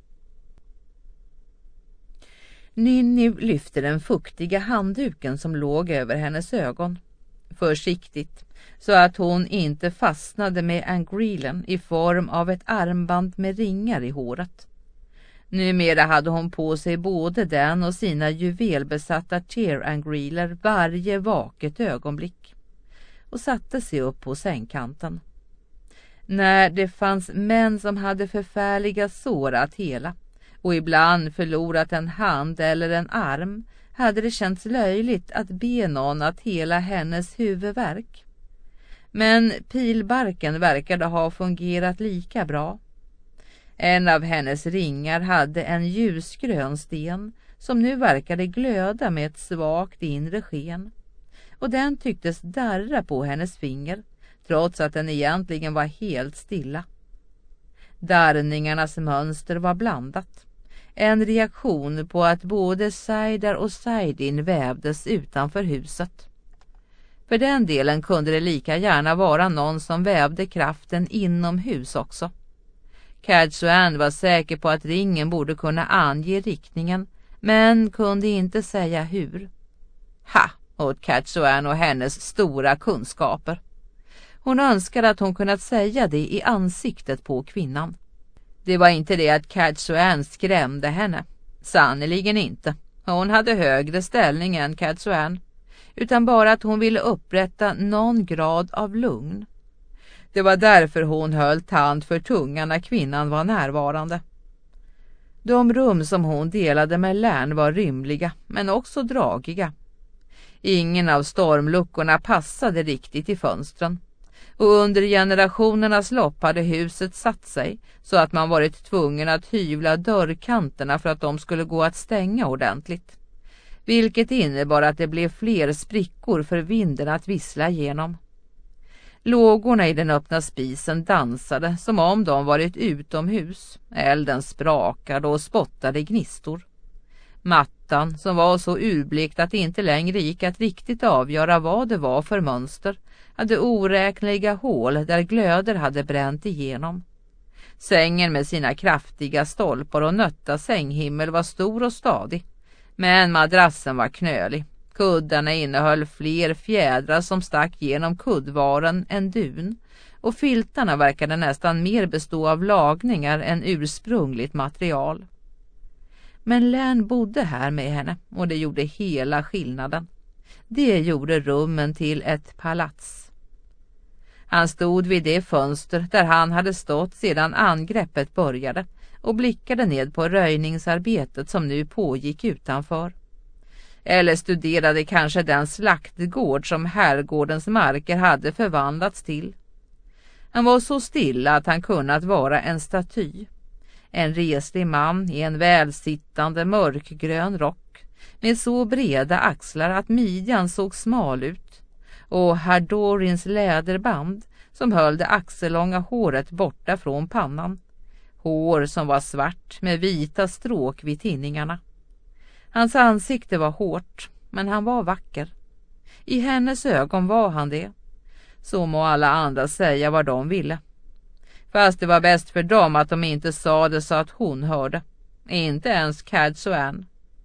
Ninni lyfte den fuktiga handduken som låg över hennes ögon. Försiktigt, så att hon inte fastnade med angrilen i form av ett armband med ringar i håret. Numera hade hon på sig både den och sina juvelbesatta tear-angriler varje vaket ögonblick och satte sig upp på sängkanten. När det fanns män som hade förfärliga sår att hela och ibland förlorat en hand eller en arm, hade det känts löjligt att be någon att hela hennes huvudvärk. Men pilbarken verkade ha fungerat lika bra. En av hennes ringar hade en ljusgrön sten som nu verkade glöda med ett svagt inre sken. Och den tycktes darra på hennes finger, trots att den egentligen var helt stilla. Darrningarnas mönster var blandat. En reaktion på att både Saidar och Saidin vävdes utanför huset. För den delen kunde det lika gärna vara någon som vävde kraften inomhus också. Cadsuan var säker på att ringen borde kunna ange riktningen, men kunde inte säga hur. Ha, åt Cadsuan och hennes stora kunskaper. Hon önskade att hon kunnat säga det i ansiktet på kvinnan. Det var inte det att Cadsuan skrämde henne. Sannoliken inte. Hon hade högre ställning än Cadsuan, utan bara att hon ville upprätta någon grad av lugn. Det var därför hon höll tand för tungan när kvinnan var närvarande. De rum som hon delade med Lärn var rymliga, men också dragiga. Ingen av stormluckorna passade riktigt i fönstren. Och under generationernas lopp hade huset satt sig så att man varit tvungen att hyvla dörrkanterna för att de skulle gå att stänga ordentligt. Vilket innebar att det blev fler sprickor för vinden att vissla igenom. Lågorna i den öppna spisen dansade som om de varit utomhus. Elden sprakade och spottade gnistor. Mattan, som var så urblikt att det inte längre gick att riktigt avgöra vad det var för mönster, hade oräkneliga hål där glöder hade bränt igenom. Sängen med sina kraftiga stolpar och nötta sänghimmel var stor och stadig, men madrassen var knölig. Kuddarna innehöll fler fjädrar som stack genom kuddvaren än dun, och filtarna verkade nästan mer bestå av lagningar än ursprungligt material. Men Lärn bodde här med henne, och det gjorde hela skillnaden. Det gjorde rummen till ett palats. Han stod vid det fönster där han hade stått sedan angreppet började och blickade ned på röjningsarbetet som nu pågick utanför. Eller studerade kanske den slaktgård som herrgårdens marker hade förvandlats till. Han var så stilla att han kunnat vara en staty. En reslig man i en välsittande mörkgrön rock med så breda axlar att midjan såg smal ut, och herr Dorins läderband som höll det axellånga håret borta från pannan. Hår som var svart med vita stråk vid tinningarna. Hans ansikte var hårt, men han var vacker. I hennes ögon var han det. Så må alla andra säga vad de ville. Fast det var bäst för dem att de inte sa det så att hon hörde. Inte ens Cadsuan.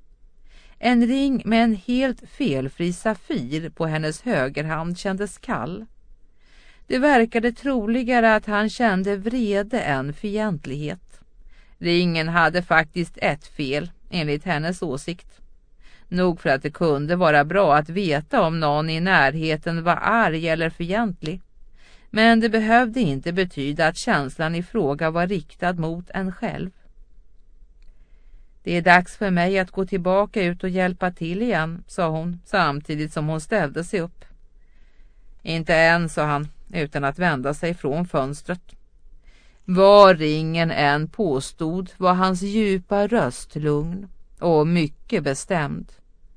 En ring med en helt felfri safir på hennes högerhand kändes kall. Det verkade troligare att han kände vrede än fientlighet. Ringen hade faktiskt ett fel, enligt hennes åsikt. Nog för att det kunde vara bra att veta om någon i närheten var arg eller fientlig. Men det behövde inte betyda att känslan i fråga var riktad mot en själv. Det är dags för mig att gå tillbaka ut och hjälpa till igen, sa hon samtidigt som hon ställde sig upp. Inte än, sa han utan att vända sig från fönstret. Vad ringen än påstod var hans djupa röst lugn och mycket bestämd.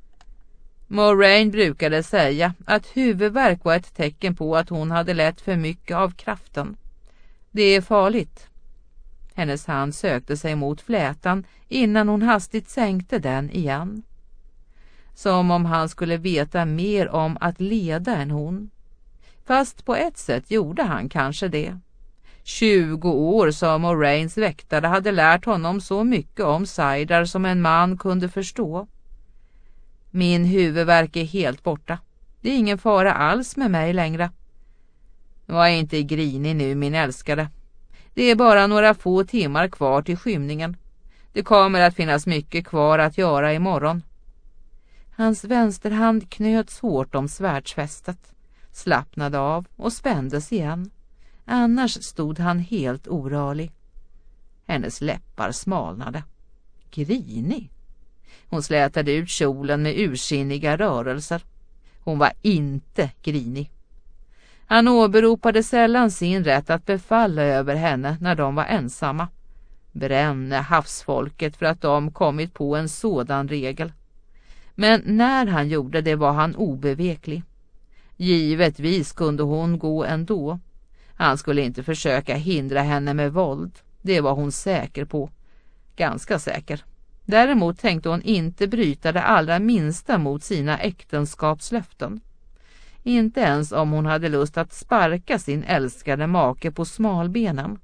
Moraine brukade säga att huvudvärk var ett tecken på att hon hade lätt för mycket av kraften. Det är farligt. Hennes hand sökte sig mot flätan innan hon hastigt sänkte den igen. Som om han skulle veta mer om att leda än hon. Fast på ett sätt gjorde han kanske det. Tjugo år som Moraines väktare hade lärt honom så mycket om Saidar som en man kunde förstå. Min huvudvärk är helt borta. Det är ingen fara alls med mig längre. Var inte grinig nu, min älskade. Det är bara några få timmar kvar till skymningen. Det kommer att finnas mycket kvar att göra imorgon. Hans vänsterhand knöts hårt om svärdsfästet, slappnade av och spändes igen. Annars stod han helt orörlig. Hennes läppar smalnade. Grinig. Hon slätade ut kjolen med ursinniga rörelser. Hon var inte grinig. Han åberopade sällan sin rätt att befalla över henne när de var ensamma. Bränne havsfolket för att de kommit på en sådan regel. Men när han gjorde det var han obeveklig. Givetvis kunde hon gå ändå. Han skulle inte försöka hindra henne med våld. Det var hon säker på. Ganska säker. Däremot tänkte hon inte bryta det allra minsta mot sina äktenskapslöften. Inte ens om hon hade lust att sparka sin älskade make på smalbenen.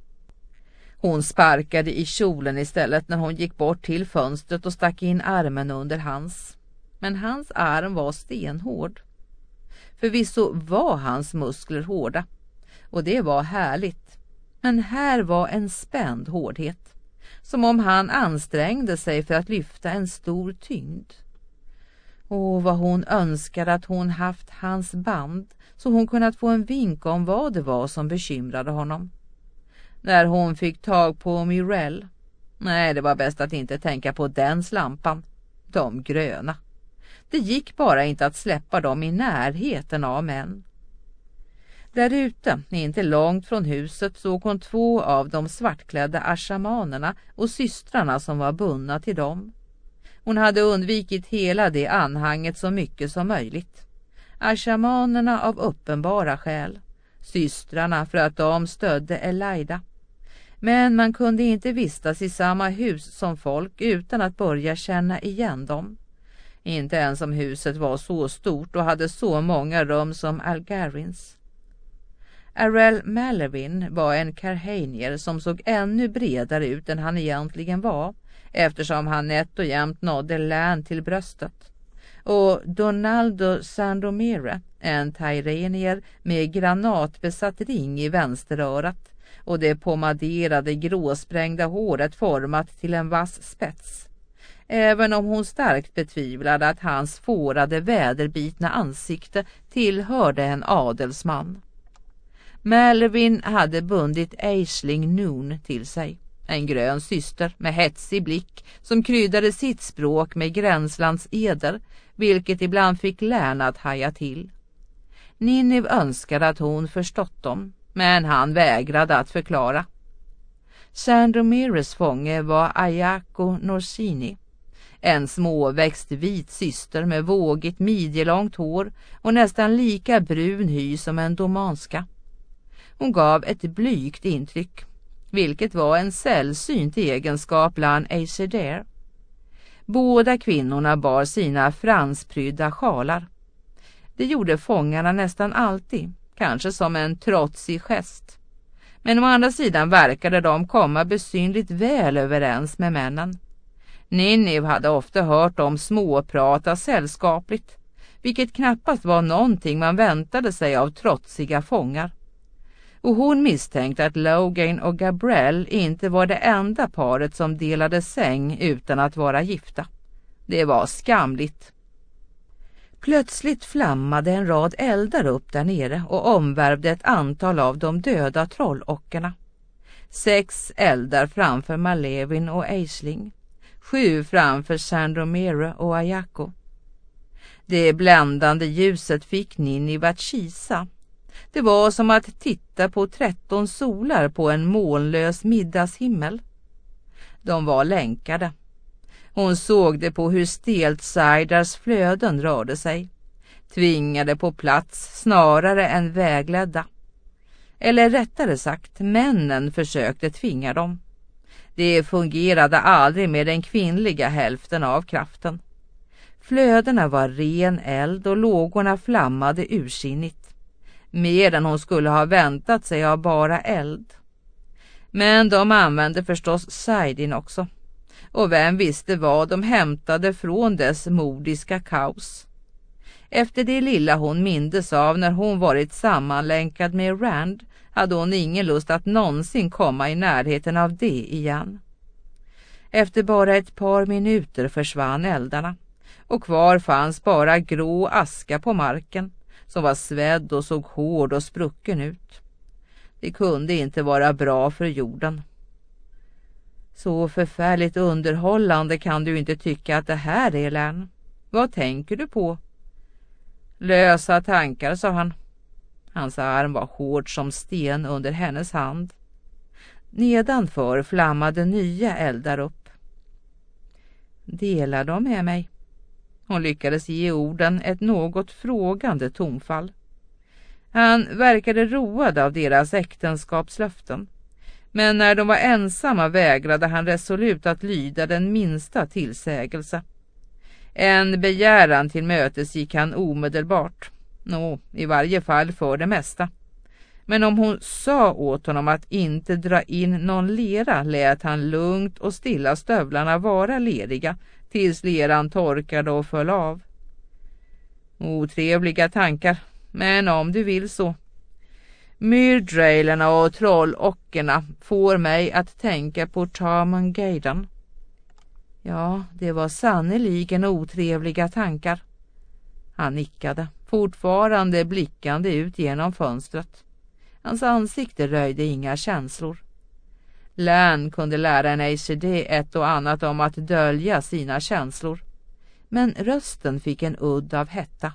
Hon sparkade i kjolen istället när hon gick bort till fönstret och stack in armen under hans. Men hans arm var stenhård. Förvisso var hans muskler hårda. Och det var härligt. Men här var en spänd hårdhet. Som om han ansträngde sig för att lyfta en stor tyngd. Åh, vad hon önskade att hon haft hans band så hon kunnat få en vink om vad det var som bekymrade honom. När hon fick tag på Myrell. Nej, det var bäst att inte tänka på den slampan. De gröna. Det gick bara inte att släppa dem i närheten av män. Där ute, inte långt från huset, såg hon två av de svartklädda ashamanerna och systrarna som var bundna till dem. Hon hade undvikit hela det anhanget så mycket som möjligt. Ashamanerna av uppenbara skäl. Systrarna för att de stödde Elaida. Men man kunde inte vistas i samma hus som folk utan att börja känna igen dem. Inte ens om huset var så stort och hade så många rum som Algarins. Arel Malevin var en Carhanier som såg ännu bredare ut än han egentligen var, eftersom han nätt och jämt nådde län till bröstet. Och Donaldo Sandomire, en Tyrenier med granatbesatt ring i vänsterörat och det pomaderade gråsprängda håret format till en vass spets. Även om hon starkt betvivlade att hans fårade väderbitna ansikte tillhörde en adelsman. Malevin hade bundit Aisling Noon till sig, en grön syster med hetsig blick som kryddade sitt språk med gränslands eder, vilket ibland fick Lärna att haja till. Ninniv önskade att hon förstått dem, men han vägrade att förklara. Sandomires fånge var Ayako Norsini, en småväxt vit syster med vågigt midjelångt hår och nästan lika brun hy som en domanska. Hon gav ett blygt intryck, vilket var en sällsynt egenskap bland Aesir. Båda kvinnorna bar sina fransprydda sjalar. Det gjorde fångarna nästan alltid, kanske som en trotsig gest. Men å andra sidan verkade de komma besynligt väl överens med männen. Ninniv hade ofta hört dem småprata sällskapligt, vilket knappast var någonting man väntade sig av trotsiga fångar. Och hon misstänkte att Logan och Gabriel inte var det enda paret som delade säng utan att vara gifta. Det var skamligt. Plötsligt flammade en rad eldar upp där nere och omvärvde ett antal av de döda trollockarna. Sex eldar framför Malevin och Aisling. sju framför San Romero och Ayaco. Det bländande ljuset fick Nineve att kisa. Det var som att titta på tretton solar på en molnlös middagshimmel. De var länkade. Hon såg det på hur stelt Saidars flöden rörde sig. Tvingade på plats snarare än vägledda. Eller rättare sagt, männen försökte tvinga dem. Det fungerade aldrig med den kvinnliga hälften av kraften. Flödena var ren eld och lågorna flammade ursinnigt. Mer än hon skulle ha väntat sig av bara eld. Men de använde förstås Saidin också. Och vem visste vad de hämtade från dess modiska kaos. Efter det lilla hon mindes av när hon varit sammanlänkad med Rand hade hon ingen lust att någonsin komma i närheten av det igen. Efter bara ett par minuter försvann eldarna och kvar fanns bara grå aska på marken som var svedd och såg hård och sprucken ut. Det kunde inte vara bra för jorden. Så förfärligt underhållande kan du inte tycka att det här är, Län. Vad tänker du på? Lösa tankar, sa han. Hans arm var hård som sten under hennes hand. Nedanför flammade nya eldar upp. Delar de med mig? Hon lyckades ge orden ett något frågande tonfall. Han verkade road av deras äktenskapslöften. Men när de var ensamma vägrade han resolut att lyda den minsta tillsägelse. En begäran till mötes gick han omedelbart. Nå, i varje fall för det mesta. Men om hon sa åt honom att inte dra in någon lera lät han lugnt och stilla stövlarna vara leriga tills leran torkade och föll av. Otrevliga tankar, men om du vill så. Myrdrailerna och trollockerna får mig att tänka på Tarmangaden. Ja, det var sannoliken otrevliga tankar. Han nickade, fortfarande blickande ut genom fönstret. Hans ansikte röjde inga känslor. Län kunde lära en A C D ett och annat om att dölja sina känslor. Men rösten fick en udd av hetta.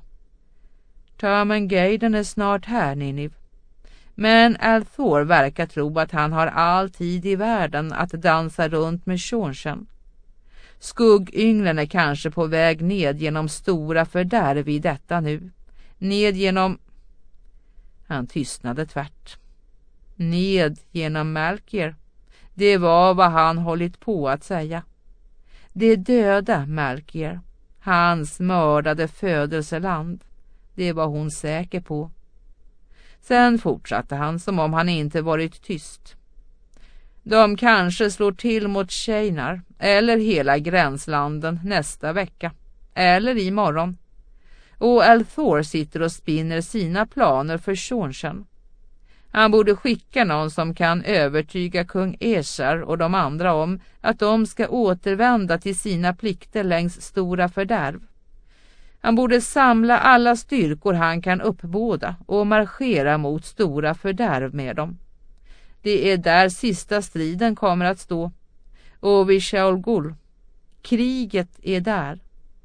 Tarmangaden är snart här, Nineve. Men Althor verkar tro att han har all tid i världen att dansa runt med Seanchan. Skuggynglen är kanske på väg ned genom stora fördärv i detta nu. Ned genom... Han tystnade tvärt. Ned genom Malkier. Det var vad han hållit på att säga. Det döda Malkier. Hans mördade födelseland. Det var hon säker på. Sen fortsatte han som om han inte varit tyst. De kanske slår till mot Sheinar eller hela gränslanden nästa vecka. Eller imorgon. Och Althor sitter och spinner sina planer för Seanchan. Han borde skicka någon som kan övertyga kung Esar och de andra om att de ska återvända till sina plikter längs stora fördärv. Han borde samla alla styrkor han kan uppbåda och marschera mot stora fördärv med dem. Det är där sista striden kommer att stå. Och vid Sha'ul Ghul. Kriget är där.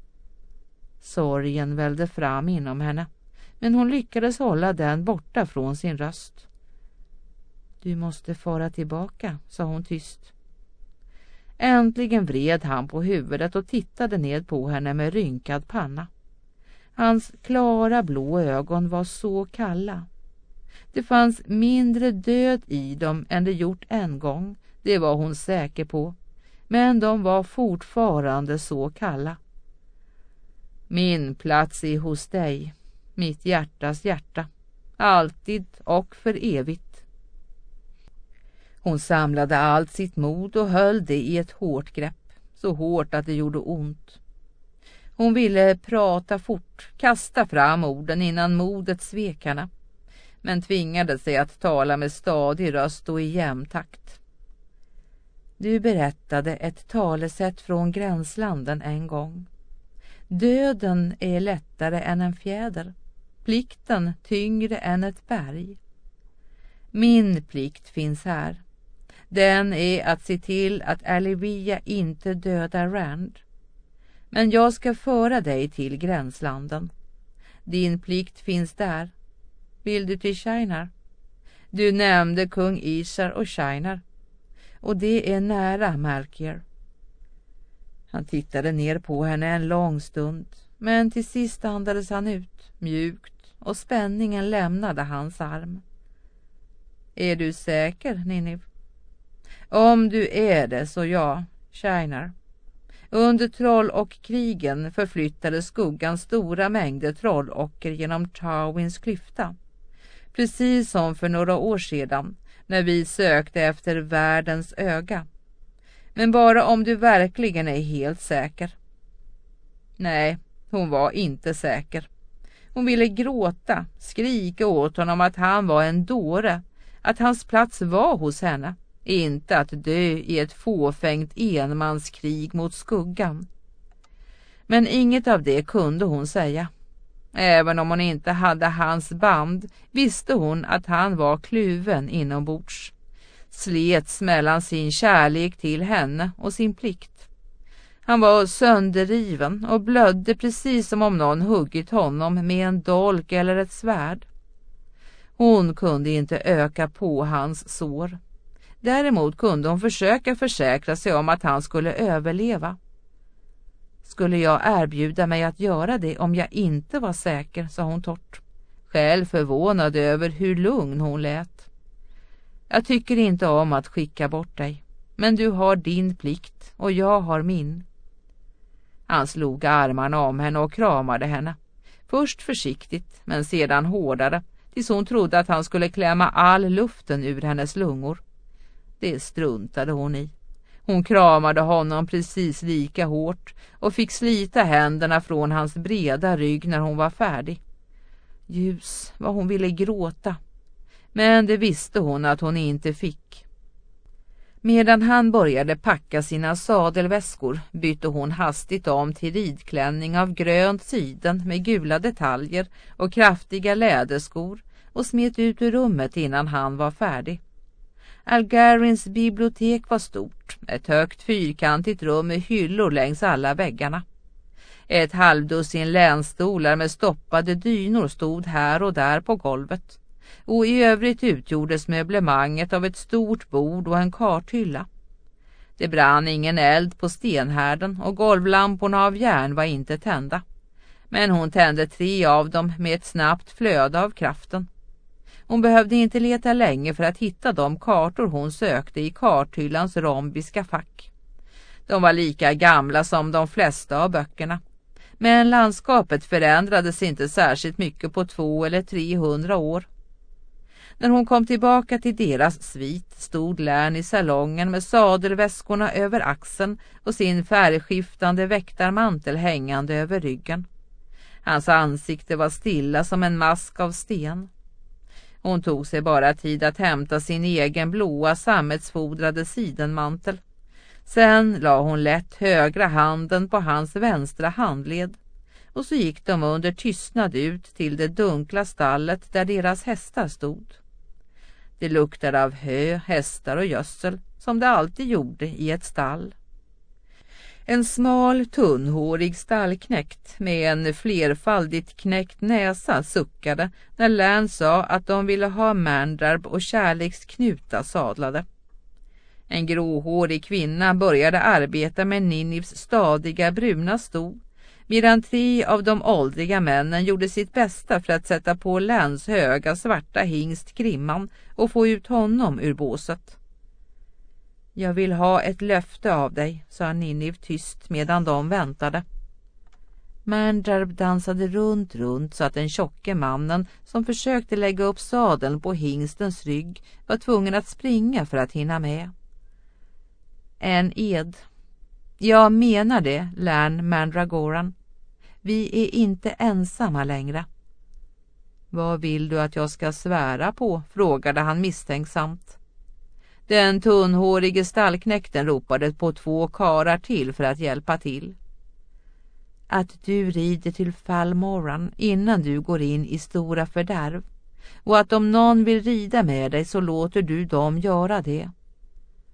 Sorgen välde fram inom henne, men hon lyckades hålla den borta från sin röst. Du måste fara tillbaka, sa hon tyst. Äntligen vred han på huvudet och tittade ned på henne med rynkad panna. Hans klara blå ögon var så kalla. Det fanns mindre död i dem än det gjort en gång, det var hon säker på. Men de var fortfarande så kalla. Min plats är hos dig, mitt hjärtas hjärta, alltid och för evigt. Hon samlade allt sitt mod och höll det i ett hårt grepp, så hårt att det gjorde ont. Hon ville prata fort, kasta fram orden innan modet svek henne, men tvingade sig att tala med stadig röst och i jämn takt. Du berättade ett talesätt från gränslanden en gång. Döden är lättare än en fjäder, plikten tyngre än ett berg. Min plikt finns här. Den är att se till att Alivia inte dödar Rand. Men jag ska föra dig till gränslanden. Din plikt finns där. Vill du till Shinar? Du nämnde kung Ishar och Shinar. Och det är nära Malkier. Han tittade ner på henne en lång stund, men till sist andades han ut, mjukt, och spänningen lämnade hans arm. Är du säker, Ninniv? Om du är det så ja, Shinar. Under troll och krigen förflyttade skuggan stora mängder trollocker genom Tarwins klyfta. Precis som för några år sedan när vi sökte efter världens öga. Men bara om du verkligen är helt säker. Nej, hon var inte säker. Hon ville gråta, skrika åt honom att han var en dåre, att hans plats var hos henne. Inte att dö i ett fåfängt enmanskrig mot skuggan. Men inget av det kunde hon säga. Även om hon inte hade hans band visste hon att han var kluven inombords. Slets mellan sin kärlek till henne och sin plikt. Han var sönderriven och blödde precis som om någon huggit honom med en dolk eller ett svärd. Hon kunde inte öka på hans sår. Däremot kunde hon försöka försäkra sig om att han skulle överleva. Skulle jag erbjuda mig att göra det om jag inte var säker, sa hon torrt. Själv förvånad över hur lugn hon lät. Jag tycker inte om att skicka bort dig, men du har din plikt och jag har min. Han slog armarna om henne och kramade henne. Först försiktigt, men sedan hårdare, tills hon trodde att han skulle klämma all luften ur hennes lungor. Det struntade hon i. Hon kramade honom precis lika hårt och fick slita händerna från hans breda rygg när hon var färdig. Ljus, vad hon ville gråta. Men det visste hon att hon inte fick. Medan han började packa sina sadelväskor bytte hon hastigt om till ridklänning av grönt siden med gula detaljer och kraftiga läderskor och smet ut ur rummet innan han var färdig. Algarins bibliotek var stort, ett högt fyrkantigt rum med hyllor längs alla väggarna. Ett halvdussin länstolar med stoppade dynor stod här och där på golvet, och i övrigt utgjordes möblemanget av ett stort bord och en karthylla. Det brann ingen eld på stenhärden och golvlamporna av järn var inte tända, men hon tände tre av dem med ett snabbt flöde av kraften. Hon behövde inte leta länge för att hitta de kartor hon sökte i karthyllans rombiska fack. De var lika gamla som de flesta av böckerna, men landskapet förändrades inte särskilt mycket på två eller trehundra år. När hon kom tillbaka till deras svit stod Lärn i salongen med sadelväskorna över axeln och sin färgskiftande väktarmantel hängande över ryggen. Hans ansikte var stilla som en mask av sten. Hon tog sig bara tid att hämta sin egen blåa sammetsfodrade sidenmantel. Sen la hon lätt högra handen på hans vänstra handled och så gick de under tystnad ut till det dunkla stallet där deras hästar stod. Det luktade av hö, hästar och gödsel som det alltid gjorde i ett stall. En smal, tunnhårig stallknäckt med en flerfaldigt knäckt näsa suckade när Lärn sa att de ville ha Mandrarb och kärleksknuta sadlade. En gråhårig kvinna började arbeta med Ninnivs stadiga bruna sto, medan tre av de åldriga männen gjorde sitt bästa för att sätta på Lärns höga svarta hingst Grimman och få ut honom ur båset. Jag vill ha ett löfte av dig, sa Ninniv tyst medan de väntade. Mandrarb dansade runt runt så att den tjocke mannen som försökte lägga upp sadeln på hingstens rygg var tvungen att springa för att hinna med. En ed. Jag menar det, Lärn Mandragoran. Vi är inte ensamma längre. Vad vill du att jag ska svära på? Frågade han misstänksamt. Den tunnhårige stallknäkten ropade på två karar till för att hjälpa till. Att du rider till Falmoran innan du går in i stora fördärv, och att om någon vill rida med dig så låter du dem göra det.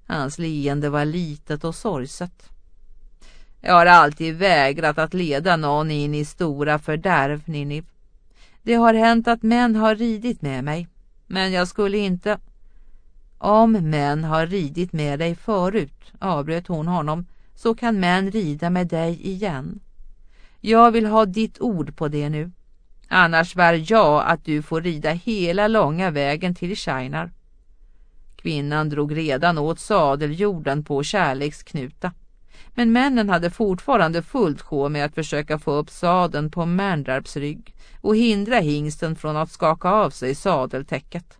Hans leende var litet och sorgset. Jag har alltid vägrat att leda någon in i stora fördärv, Ninni. Det har hänt att män har ridit med mig, men jag skulle inte... Om män har ridit med dig förut, avbröt hon honom, så kan män rida med dig igen. Jag vill ha ditt ord på det nu. Annars var jag att du får rida hela långa vägen till Shinar. Kvinnan drog redan åt sadeljorden på kärleksknuta. Men männen hade fortfarande fullt sjå med att försöka få upp sadeln på Mandrarbs rygg och hindra hingsten från att skaka av sig sadeltäcket.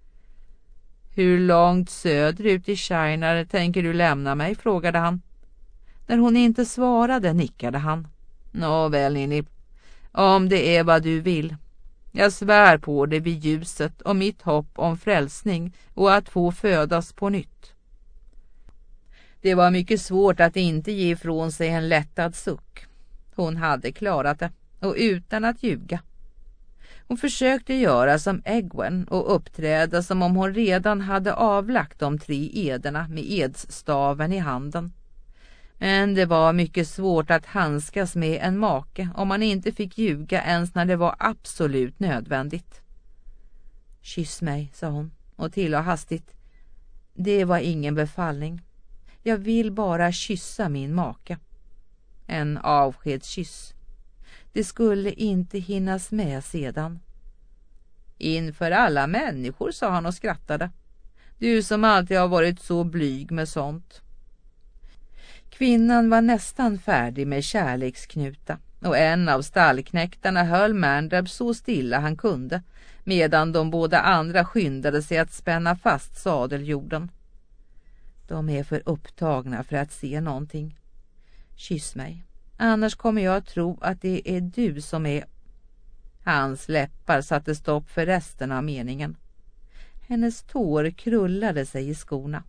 Hur långt söderut i Shinar tänker du lämna mig, frågade han. När hon inte svarade nickade han. Nåväl, Ninni, om det är vad du vill. Jag svär på det vid ljuset och mitt hopp om frälsning och att få födas på nytt. Det var mycket svårt att inte ge ifrån sig en lättad suck. Hon hade klarat det, och utan att ljuga. Hon försökte göra som Egwene och uppträda som om hon redan hade avlagt de tre ederna med edsstaven i handen. Men det var mycket svårt att handskas med en make om man inte fick ljuga ens när det var absolut nödvändigt. Kyss mig, sa hon och tillade hastigt. Det var ingen befallning. Jag vill bara kyssa min make. En avskedskyss. Det skulle inte hinnas med sedan. Inför alla människor, sa han och skrattade. Du som alltid har varit så blyg med sånt. Kvinnan var nästan färdig med kärleksknuta och en av stallknäktarna höll Mandrab så stilla han kunde medan de båda andra skyndade sig att spänna fast sadeljorden. De är för upptagna för att se någonting. Kyss mig, annars kommer jag att tro att det är du som är... Hans läppar satte stopp för resten av meningen. Hennes tår krullade sig i skorna.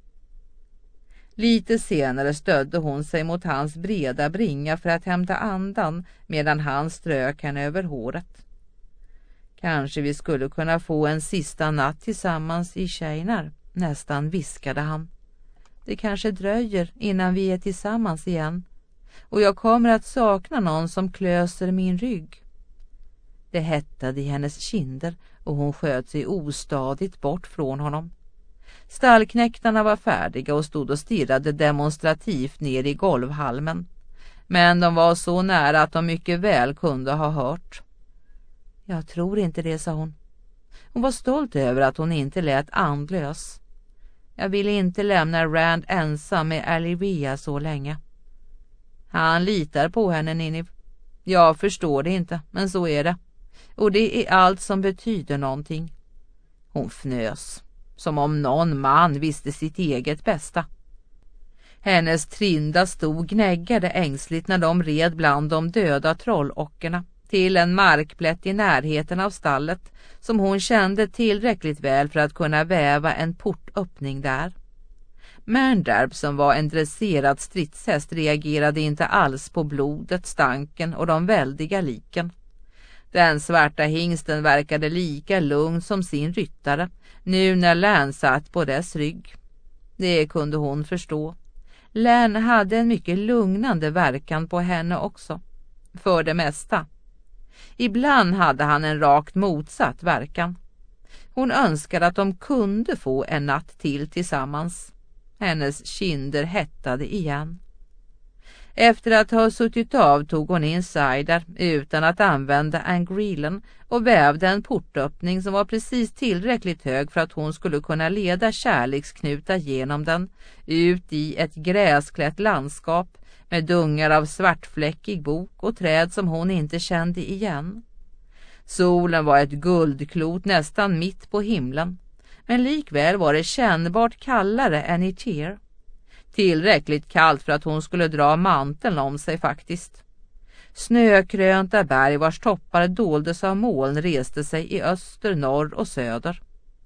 Lite senare stödde hon sig mot hans breda bringa för att hämta andan medan han strök henne över håret. Kanske vi skulle kunna få en sista natt tillsammans i Shinar, nästan viskade han. Det kanske dröjer innan vi är tillsammans igen och jag kommer att sakna någon som klöser min rygg. Det hettade i hennes kinder och hon sköt sig ostadigt bort från honom. Stallknäktarna var färdiga och stod och stirrade demonstrativt ner i golvhalmen. Men de var så nära att de mycket väl kunde ha hört. Jag tror inte det, sa hon. Hon var stolt över att hon inte lät andlös. Jag ville inte lämna Rand ensam med Alivia så länge. Han litar på henne, Ninni. Jag förstår det inte, men så är det. Och det är allt som betyder någonting. Hon fnös, som om någon man visste sitt eget bästa. Hennes trinda stod gnäggade ängsligt när de red bland de döda trollockerna till en markplätt i närheten av stallet som hon kände tillräckligt väl för att kunna väva en portöppning där. Mandrab, som var en dresserad stridshäst, reagerade inte alls på blodet, stanken och de väldiga liken. Den svarta hingsten verkade lika lugn som sin ryttare, nu när Län satt på dess rygg. Det kunde hon förstå. Län hade en mycket lugnande verkan på henne också, för det mesta. Ibland hade han en rakt motsatt verkan. Hon önskade att de kunde få en natt till tillsammans. Hennes kinder hettade igen. Efter att ha suttit av tog hon in Saidar utan att använda Angreelen och vävde en portöppning som var precis tillräckligt hög för att hon skulle kunna leda kärleksknuta genom den ut i ett gräsklätt landskap med dungar av svartfläckig bok och träd som hon inte kände igen. Solen var ett guldklot nästan mitt på himlen, men likväl var det kännbart kallare än i Tyr. Tillräckligt kallt för att hon skulle dra manteln om sig faktiskt. Snökrönta berg vars toppar doldes av moln reste sig i öster, norr och söder.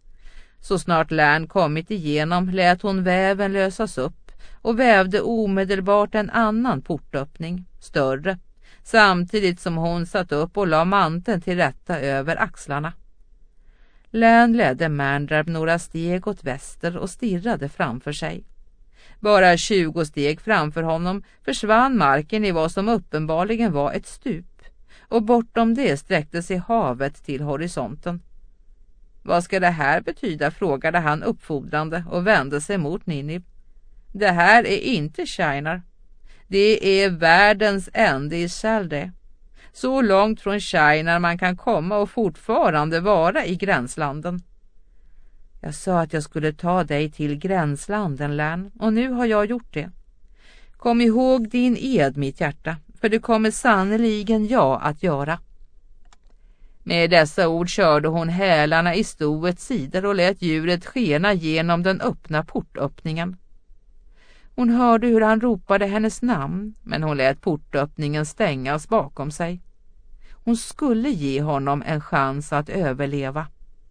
Så snart Lärn kommit igenom lät hon väven lösas upp och vävde omedelbart en annan portöppning, större, samtidigt som hon satt upp och la manteln till rätta över axlarna. Lärn ledde Mandrab några steg åt väster och stirrade framför sig. Bara tjugo steg framför honom försvann marken i vad som uppenbarligen var ett stup, och bortom det sträckte sig havet till horisonten. Vad ska det här betyda, frågade han uppfordrande och vände sig mot Ninip. Det här är inte Shinar. Det är världens ände i Chaldee. Så långt från Shinar man kan komma och fortfarande vara i gränslanden. Jag sa att jag skulle ta dig till gränslanden, Län, och nu har jag gjort det. Kom ihåg din ed, mitt hjärta, för det kommer sannoliken jag att göra. Med dessa ord körde hon hälarna i stoets sidor och lät djuret skena genom den öppna portöppningen. Hon hörde hur han ropade hennes namn, men hon lät portöppningen stängas bakom sig. Hon skulle ge honom en chans att överleva.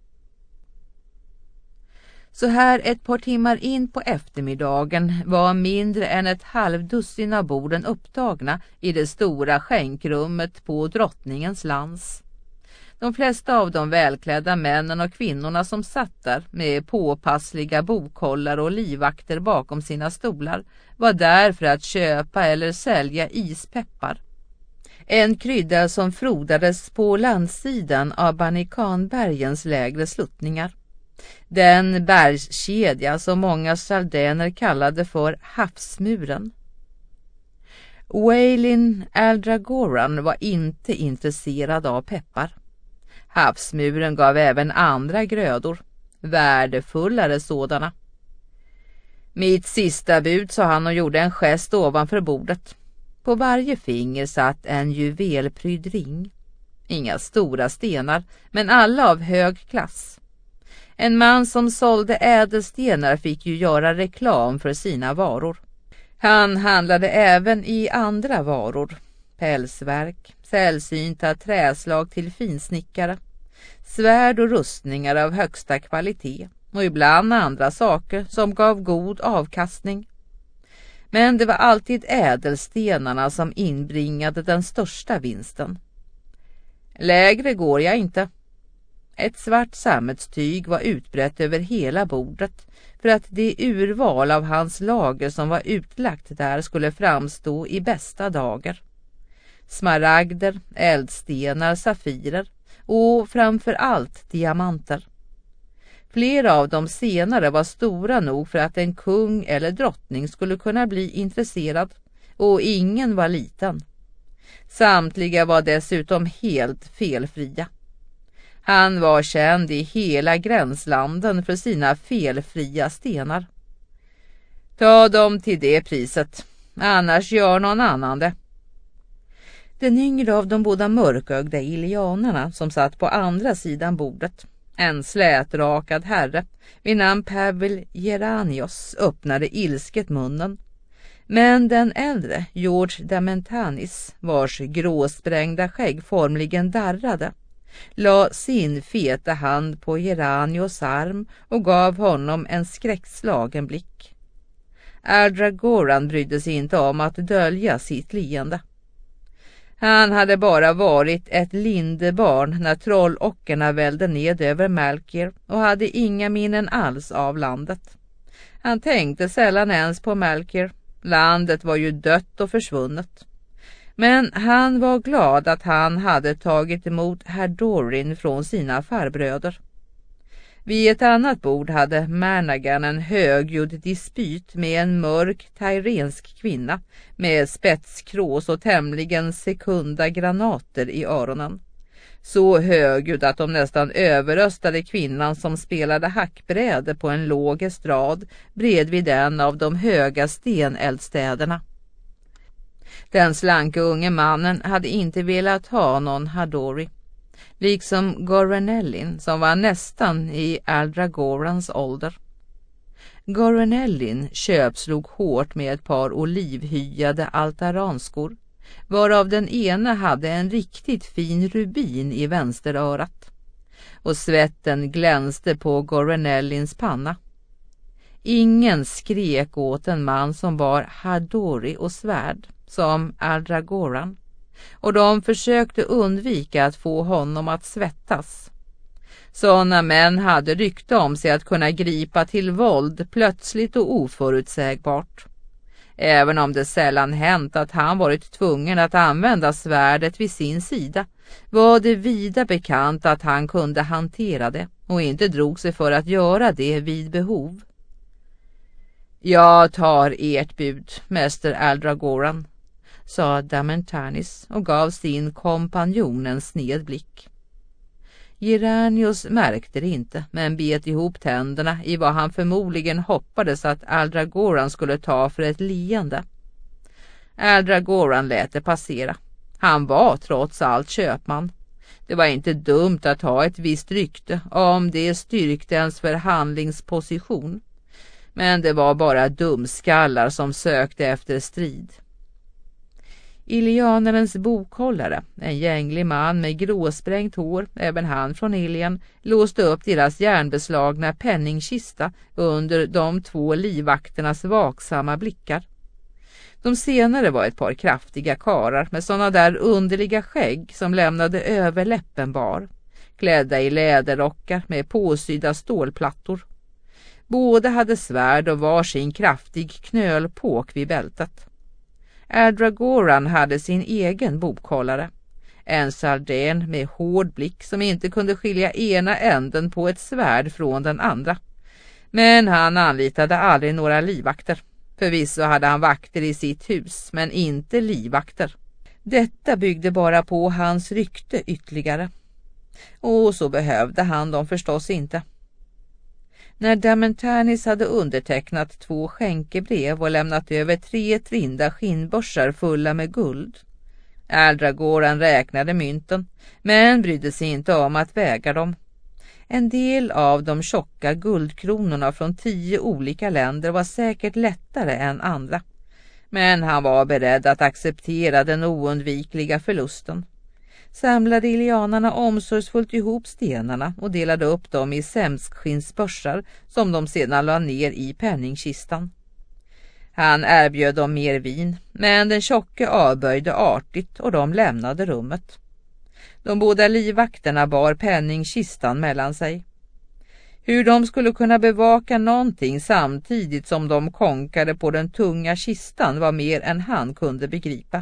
Så här ett par timmar in på eftermiddagen var mindre än ett halvdussin av borden upptagna i det stora skänkrummet på drottningens lans. De flesta av de välklädda männen och kvinnorna som satt där med påpassliga bokhållare och livvakter bakom sina stolar var där för att köpa eller sälja ispeppar. En krydda som frodades på landsidan av Banikanbergens lägre sluttningar. Den bergskedja som många chaldener kallade för havsmuren. Waylin Aldragoran var inte intresserad av peppar. Havsmuren gav även andra grödor, värdefullare sådana. Mitt sista bud, sa han och gjorde en gest ovanför bordet. På varje finger satt en juvelprydd ring. Inga stora stenar, men alla av hög klass. En man som sålde ädelstenar fick ju göra reklam för sina varor. Han handlade även i andra varor. Pälsverk, sällsynta träslag till finsnickare, svärd och rustningar av högsta kvalitet och ibland andra saker som gav god avkastning. Men det var alltid ädelstenarna som inbringade den största vinsten. Lägre går jag inte. Ett svart sammetstyg var utbrett över hela bordet för att det urval av hans lager som var utlagt där skulle framstå i bästa dagar. Smaragder, eldstenar, safirer och framför allt diamanter. Flera av de senare var stora nog för att en kung eller drottning skulle kunna bli intresserad, och ingen var liten. Samtliga var dessutom helt felfria. Han var känd i hela gränslanden för sina felfria stenar. Ta dem till det priset, annars gör någon annan det. Den yngre av de båda mörkögda ilianerna som satt på andra sidan bordet, en slätrakad herre vid namn Pavel Geranios, öppnade ilsket munnen. Men den äldre, George Damentanis, vars gråsprängda skägg formligen darrade, la sin feta hand på Geranios arm och gav honom en skräckslagen blick. Aldragoran brydde sig inte om att dölja sitt leende. Han hade bara varit ett lindebarn när trollockerna välde ned över Malkir och hade inga minnen alls av landet. Han tänkte sällan ens på Malkir. Landet var ju dött och försvunnet. Men han var glad att han hade tagit emot herr Dorin från sina farbröder. Vid ett annat bord hade Märnagan en högljudd dispyt med en mörk tyrensk kvinna med spetskrås och tämligen sekunda granater i öronen. Så högljudd att de nästan överröstade kvinnan som spelade hackbräde på en låg estrad bredvid en av de höga steneldstäderna. Den slanke unge mannen hade inte velat ha någon Hadori, liksom Gorenellin som var nästan i Aldragorans ålder. Gorenellin köpslog hårt med ett par olivhyade altaranskor, varav den ena hade en riktigt fin rubin i vänsterörat, och svetten glänste på Gorenellins panna. Ingen skrek åt en man som var Hadori och svärd som Aldragoran, och de försökte undvika att få honom att svettas. Sådana män hade rykte om sig att kunna gripa till våld plötsligt och oförutsägbart. Även om det sällan hänt att han varit tvungen att använda svärdet vid sin sida, var det vida bekant att han kunde hantera det och inte drog sig för att göra det vid behov. Jag tar ert bud, mäster Aldragoran, sa Damentarnis och gav sin kompanjon en sned blick. Geranius märkte det inte, men bet ihop tänderna i vad han förmodligen hoppades att Aldragoran skulle ta för ett leende. Aldragoran lät det passera. Han var trots allt köpman. Det var inte dumt att ha ett visst rykte om det styrkte ens förhandlingsposition. Men det var bara dumskallar som sökte efter strid. Ilianerens bokhållare, en gänglig man med gråsprängt hår, även han från Ilien, låste upp deras järnbeslagna penningkista under de två livvakternas vaksamma blickar. De senare var ett par kraftiga karar med sådana där underliga skägg som lämnade överläppen bar, klädda i läderrockar med påsydda stålplattor. Båda hade svärd och var sin kraftig knölpåk vid bältet. Aldragoran hade sin egen bokhållare, en sardén med hård blick som inte kunde skilja ena änden på ett svärd från den andra. Men han anlitade aldrig några livvakter. Förvisso hade han vakter i sitt hus, men inte livvakter. Detta byggde bara på hans rykte ytterligare. Och så behövde han dem förstås inte. När Damentarnis hade undertecknat två skänkebrev och lämnat över tre trinda skinnbörsar fulla med guld. Aldragoran räknade mynten, men brydde sig inte om att väga dem. En del av de tjocka guldkronorna från tio olika länder var säkert lättare än andra. Men han var beredd att acceptera den oundvikliga förlusten. Samlade ilianarna omsorgsfullt ihop stenarna och delade upp dem i sämskskinsbörsar som de sedan la ner i penningkistan. Han erbjöd dem mer vin, men den tjocke avböjde artigt och de lämnade rummet. De båda livvakterna bar penningkistan mellan sig. Hur de skulle kunna bevaka någonting samtidigt som de konkade på den tunga kistan var mer än han kunde begripa.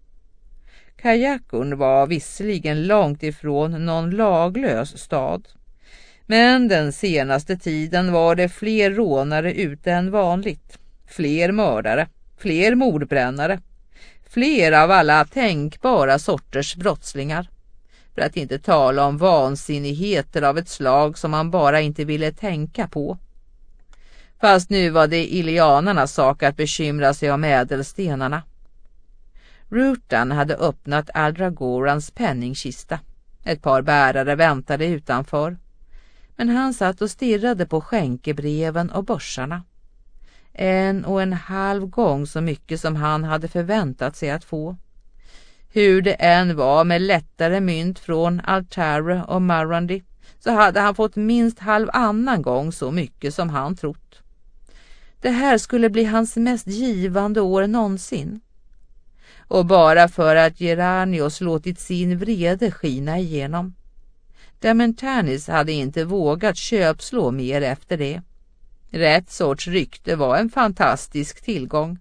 Kajakun var visserligen långt ifrån någon laglös stad. Men den senaste tiden var det fler rånare ute än vanligt. Fler mördare, fler mordbrännare. Fler av alla tänkbara sorters brottslingar. För att inte tala om vansinnigheter av ett slag som man bara inte ville tänka på. Fast nu var det ilianernas sak att bekymra sig om ädelstenarna. Rutan hade öppnat Aldragorans penningkista. Ett par bärare väntade utanför. Men han satt och stirrade på skänkebreven och börsarna. En och en halv gång så mycket som han hade förväntat sig att få. Hur det än var med lättare mynt från Altare och Marandi, så hade han fått minst halv annan gång så mycket som han trott. Det här skulle bli hans mest givande år någonsin. Och bara för att Geranius låtit sin vrede skina igenom. Damentarnis hade inte vågat köpslå mer efter det. Rätt sorts rykte var en fantastisk tillgång.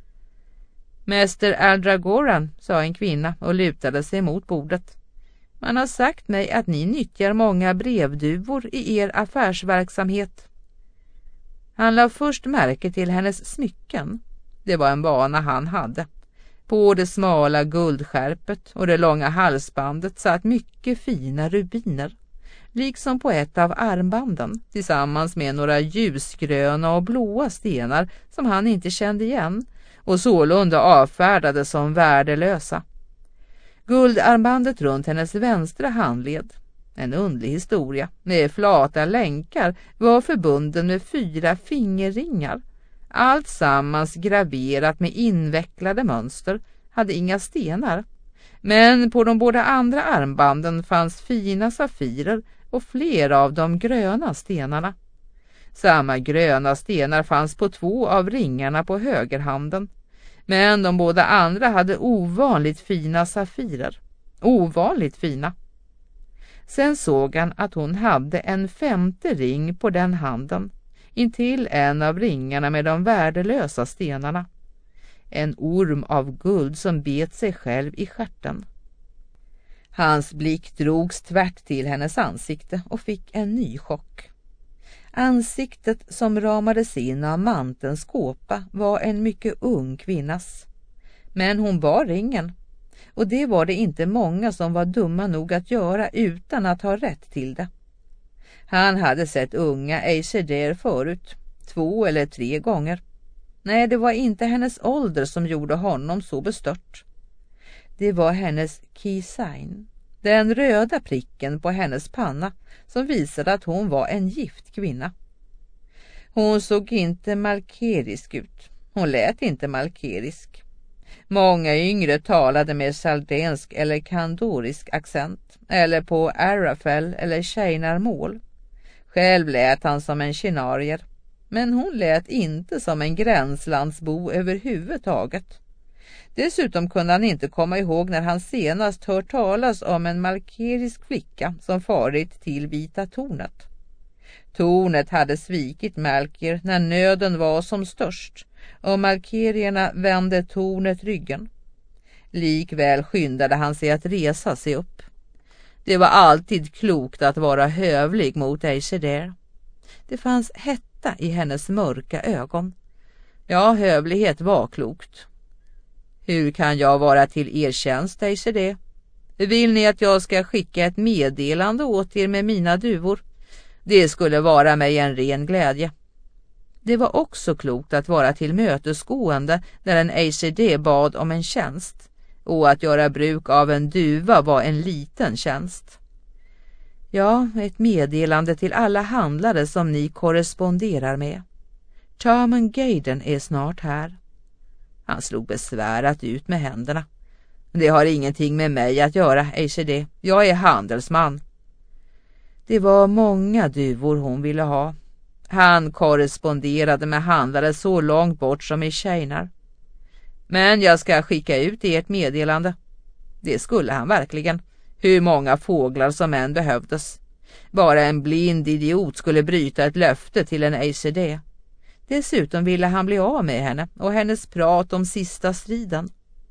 Mäster Aldragoran, sa en kvinna och lutade sig mot bordet. Man har sagt mig att ni nyttjar många brevduvor i er affärsverksamhet. Han la först märke till hennes smycken. Det var en vana han hade. På det smala guldskärpet och det långa halsbandet satt mycket fina rubiner. Liksom på ett av armbanden, tillsammans med några ljusgröna och blåa stenar som han inte kände igen och sålunda avfärdade som värdelösa. Guldarmbandet runt hennes vänstra handled, en underlig historia med flata länkar, var förbunden med fyra fingerringar. Allt sammans graverat med invecklade mönster, hade inga stenar. Men på de båda andra armbanden fanns fina safirer och flera av de gröna stenarna. Samma gröna stenar fanns på två av ringarna på högerhanden. Men de båda andra hade ovanligt fina safirer. Ovanligt fina. Sen såg han att hon hade en femte ring på den handen, intill en av ringarna med de värdelösa stenarna. En orm av guld som bet sig själv i stjärten. Hans blick drogs tvärt till hennes ansikte och fick en ny chock. Ansiktet som ramades in av mantelns kåpa var en mycket ung kvinnas. Men hon bar ringen, och det var det inte många som var dumma nog att göra utan att ha rätt till det. Han hade sett unga Aysheder förut, två eller tre gånger. Nej, det var inte hennes ålder som gjorde honom så bestört. Det var hennes keysign, den röda pricken på hennes panna som visade att hon var en gift kvinna. Hon såg inte malkerisk ut. Hon lät inte malkerisk. Många yngre talade med saldensk eller kandorisk accent, eller på arafel eller tjejnarmål. Själv lät han som en kinarier, men hon lät inte som en gränslandsbo överhuvudtaget. Dessutom kunde han inte komma ihåg när han senast hört talas om en malkerisk flicka som farit till Vita tornet. Tornet hade svikit Malker när nöden var som störst, och malkerierna vände tornet ryggen. Likväl skyndade han sig att resa sig upp. Det var alltid klokt att vara hövlig mot Aysheder. Det fanns hetta i hennes mörka ögon. Ja, hövlighet var klokt. Hur kan jag vara till er tjänst, Aysheder? Vill ni att jag ska skicka ett meddelande åt er med mina duvor? Det skulle vara mig en ren glädje. Det var också klokt att vara tillmötesgående när en Aysheder bad om en tjänst, och att göra bruk av en duva var en liten tjänst. Ja, ett meddelande till alla handlare som ni korresponderar med. Tarmangaden är snart här. Han slog besvärat ut med händerna. Det har ingenting med mig att göra, Aysheder. Jag är handelsman. Det var många duvor hon ville ha. Han korresponderade med handlare så långt bort som i Shinar. Men jag ska skicka ut ert meddelande. Det skulle han verkligen. Hur många fåglar som än behövdes. Bara en blind idiot skulle bryta ett löfte till en Aysheder. Dessutom ville han bli av med henne och hennes prat om sista striden.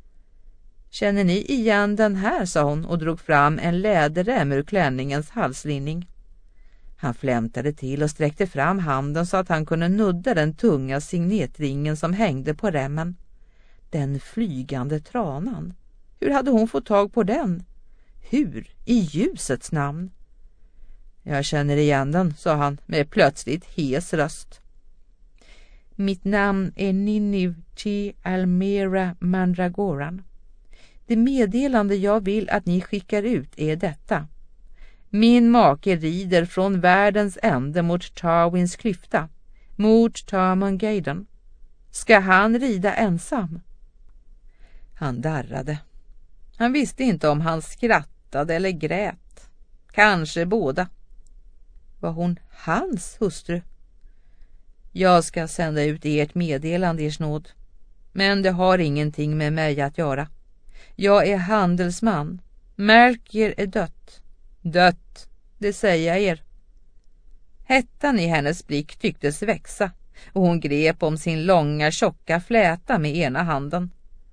Känner ni igen den här, sa hon och drog fram en läderrem ur klänningens halslinning. Han flämtade till och sträckte fram handen så att han kunde nudda den tunga signetringen som hängde på remmen. Den flygande tranan. Hur hade hon fått tag på den? Hur? I ljusets namn? Jag känner igen den, sa han med plötsligt hes röst. Mitt namn är Ninniv T. Almera Mandragoran. Det meddelande jag vill att ni skickar ut är detta. Min make rider från världens ände mot Tarwins klyfta, mot Tarmangaden. Ska han rida ensam? Han darrade. Han visste inte om han skrattade eller grät. Kanske båda. Var hon hans hustru? Jag ska sända ut ert meddelande, ers nåd. Men det har ingenting med mig att göra. Jag är handelsman. Malker är dött. Dött, det säger jag er. Hettan i hennes blick tycktes växa, och hon grep om sin långa tjocka fläta med ena handen.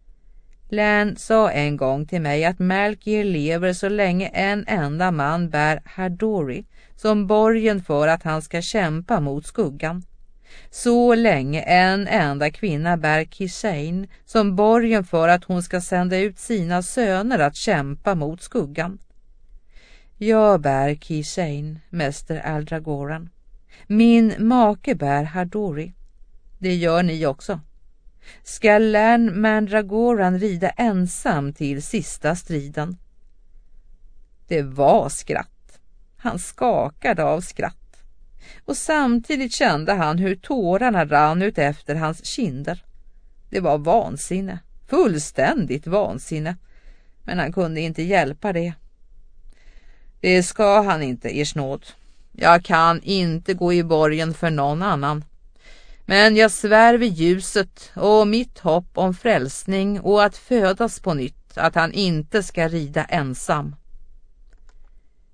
Län sa en gång till mig att Malker lever så länge en enda man bär Hadori som borgen för att han ska kämpa mot skuggan. Så länge en enda kvinna bär Kishain som borgen för att hon ska sända ut sina söner att kämpa mot skuggan. Jag bär Kishain, mäster Aldragoran. Min make bär Hadori. Det gör ni också. Ska Län Mandragoran rida ensam till sista striden? Det var skratt. Han skakade av skratt. Och samtidigt kände han hur tårarna rann ut efter hans kinder. Det var vansinne, fullständigt vansinne. Men han kunde inte hjälpa det. Det ska han inte, ers nåd. Jag kan inte gå i borgen för någon annan. Men jag svär vid ljuset och mitt hopp om frälsning och att födas på nytt, att han inte ska rida ensam.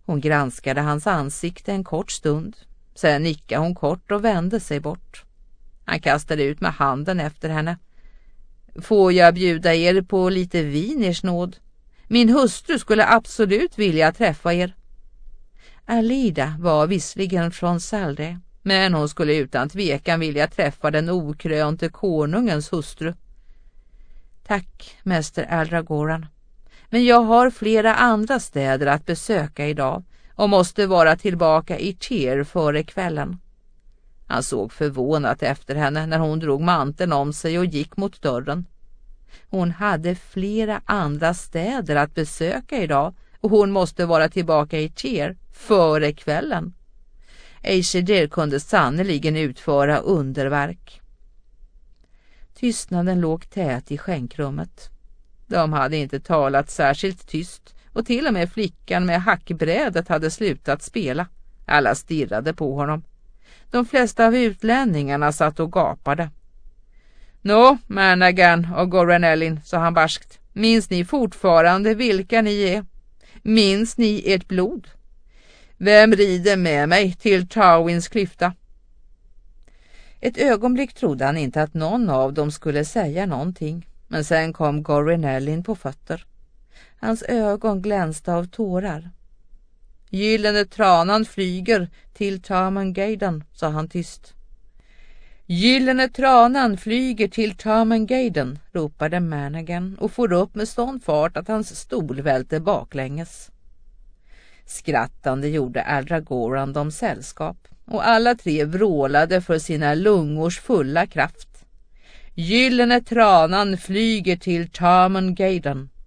Hon granskade hans ansikte en kort stund. Sen nickade hon kort och vände sig bort. Han kastade ut med handen efter henne. Får jag bjuda er på lite vin, ers nåd? Min hustru skulle absolut vilja träffa er. Alida var visserligen från Saldre, men hon skulle utan tvekan vilja träffa den okrönte konungens hustru. Tack, mäster Aldragoran. Men jag har flera andra städer att besöka idag och måste vara tillbaka i Tyr före kvällen. Han såg förvånat efter henne när hon drog manteln om sig och gick mot dörren. Hon hade flera andra städer att besöka idag och hon måste vara tillbaka i Tyr före kvällen. Eishedir kunde sannoliken utföra underverk. Tystnaden låg tät i skänkrummet. De hade inte talat särskilt tyst och till och med flickan med hackbrädet hade slutat spela. Alla stirrade på honom. De flesta av utlänningarna satt och gapade. Nå, Managan och Gorenellin, sa han barskt. Minns ni fortfarande vilka ni är? Minns ni ert blod? Vem rider med mig till Tawins klyfta? Ett ögonblick trodde han inte att någon av dem skulle säga någonting. Men sen kom Gorenellin på fötter. Hans ögon glänste av tårar. Gyllene tranan flyger till Tarmangaden, sa han tyst. Gyllene tranan flyger till Tarmangaden, ropade Managan och for upp med sån fart att hans stol välte baklänges. Skrattande gjorde Aldragoran dem sällskap och alla tre vrålade för sina lungors fulla kraft. Gyllene tranan flyger till Tarmangaden.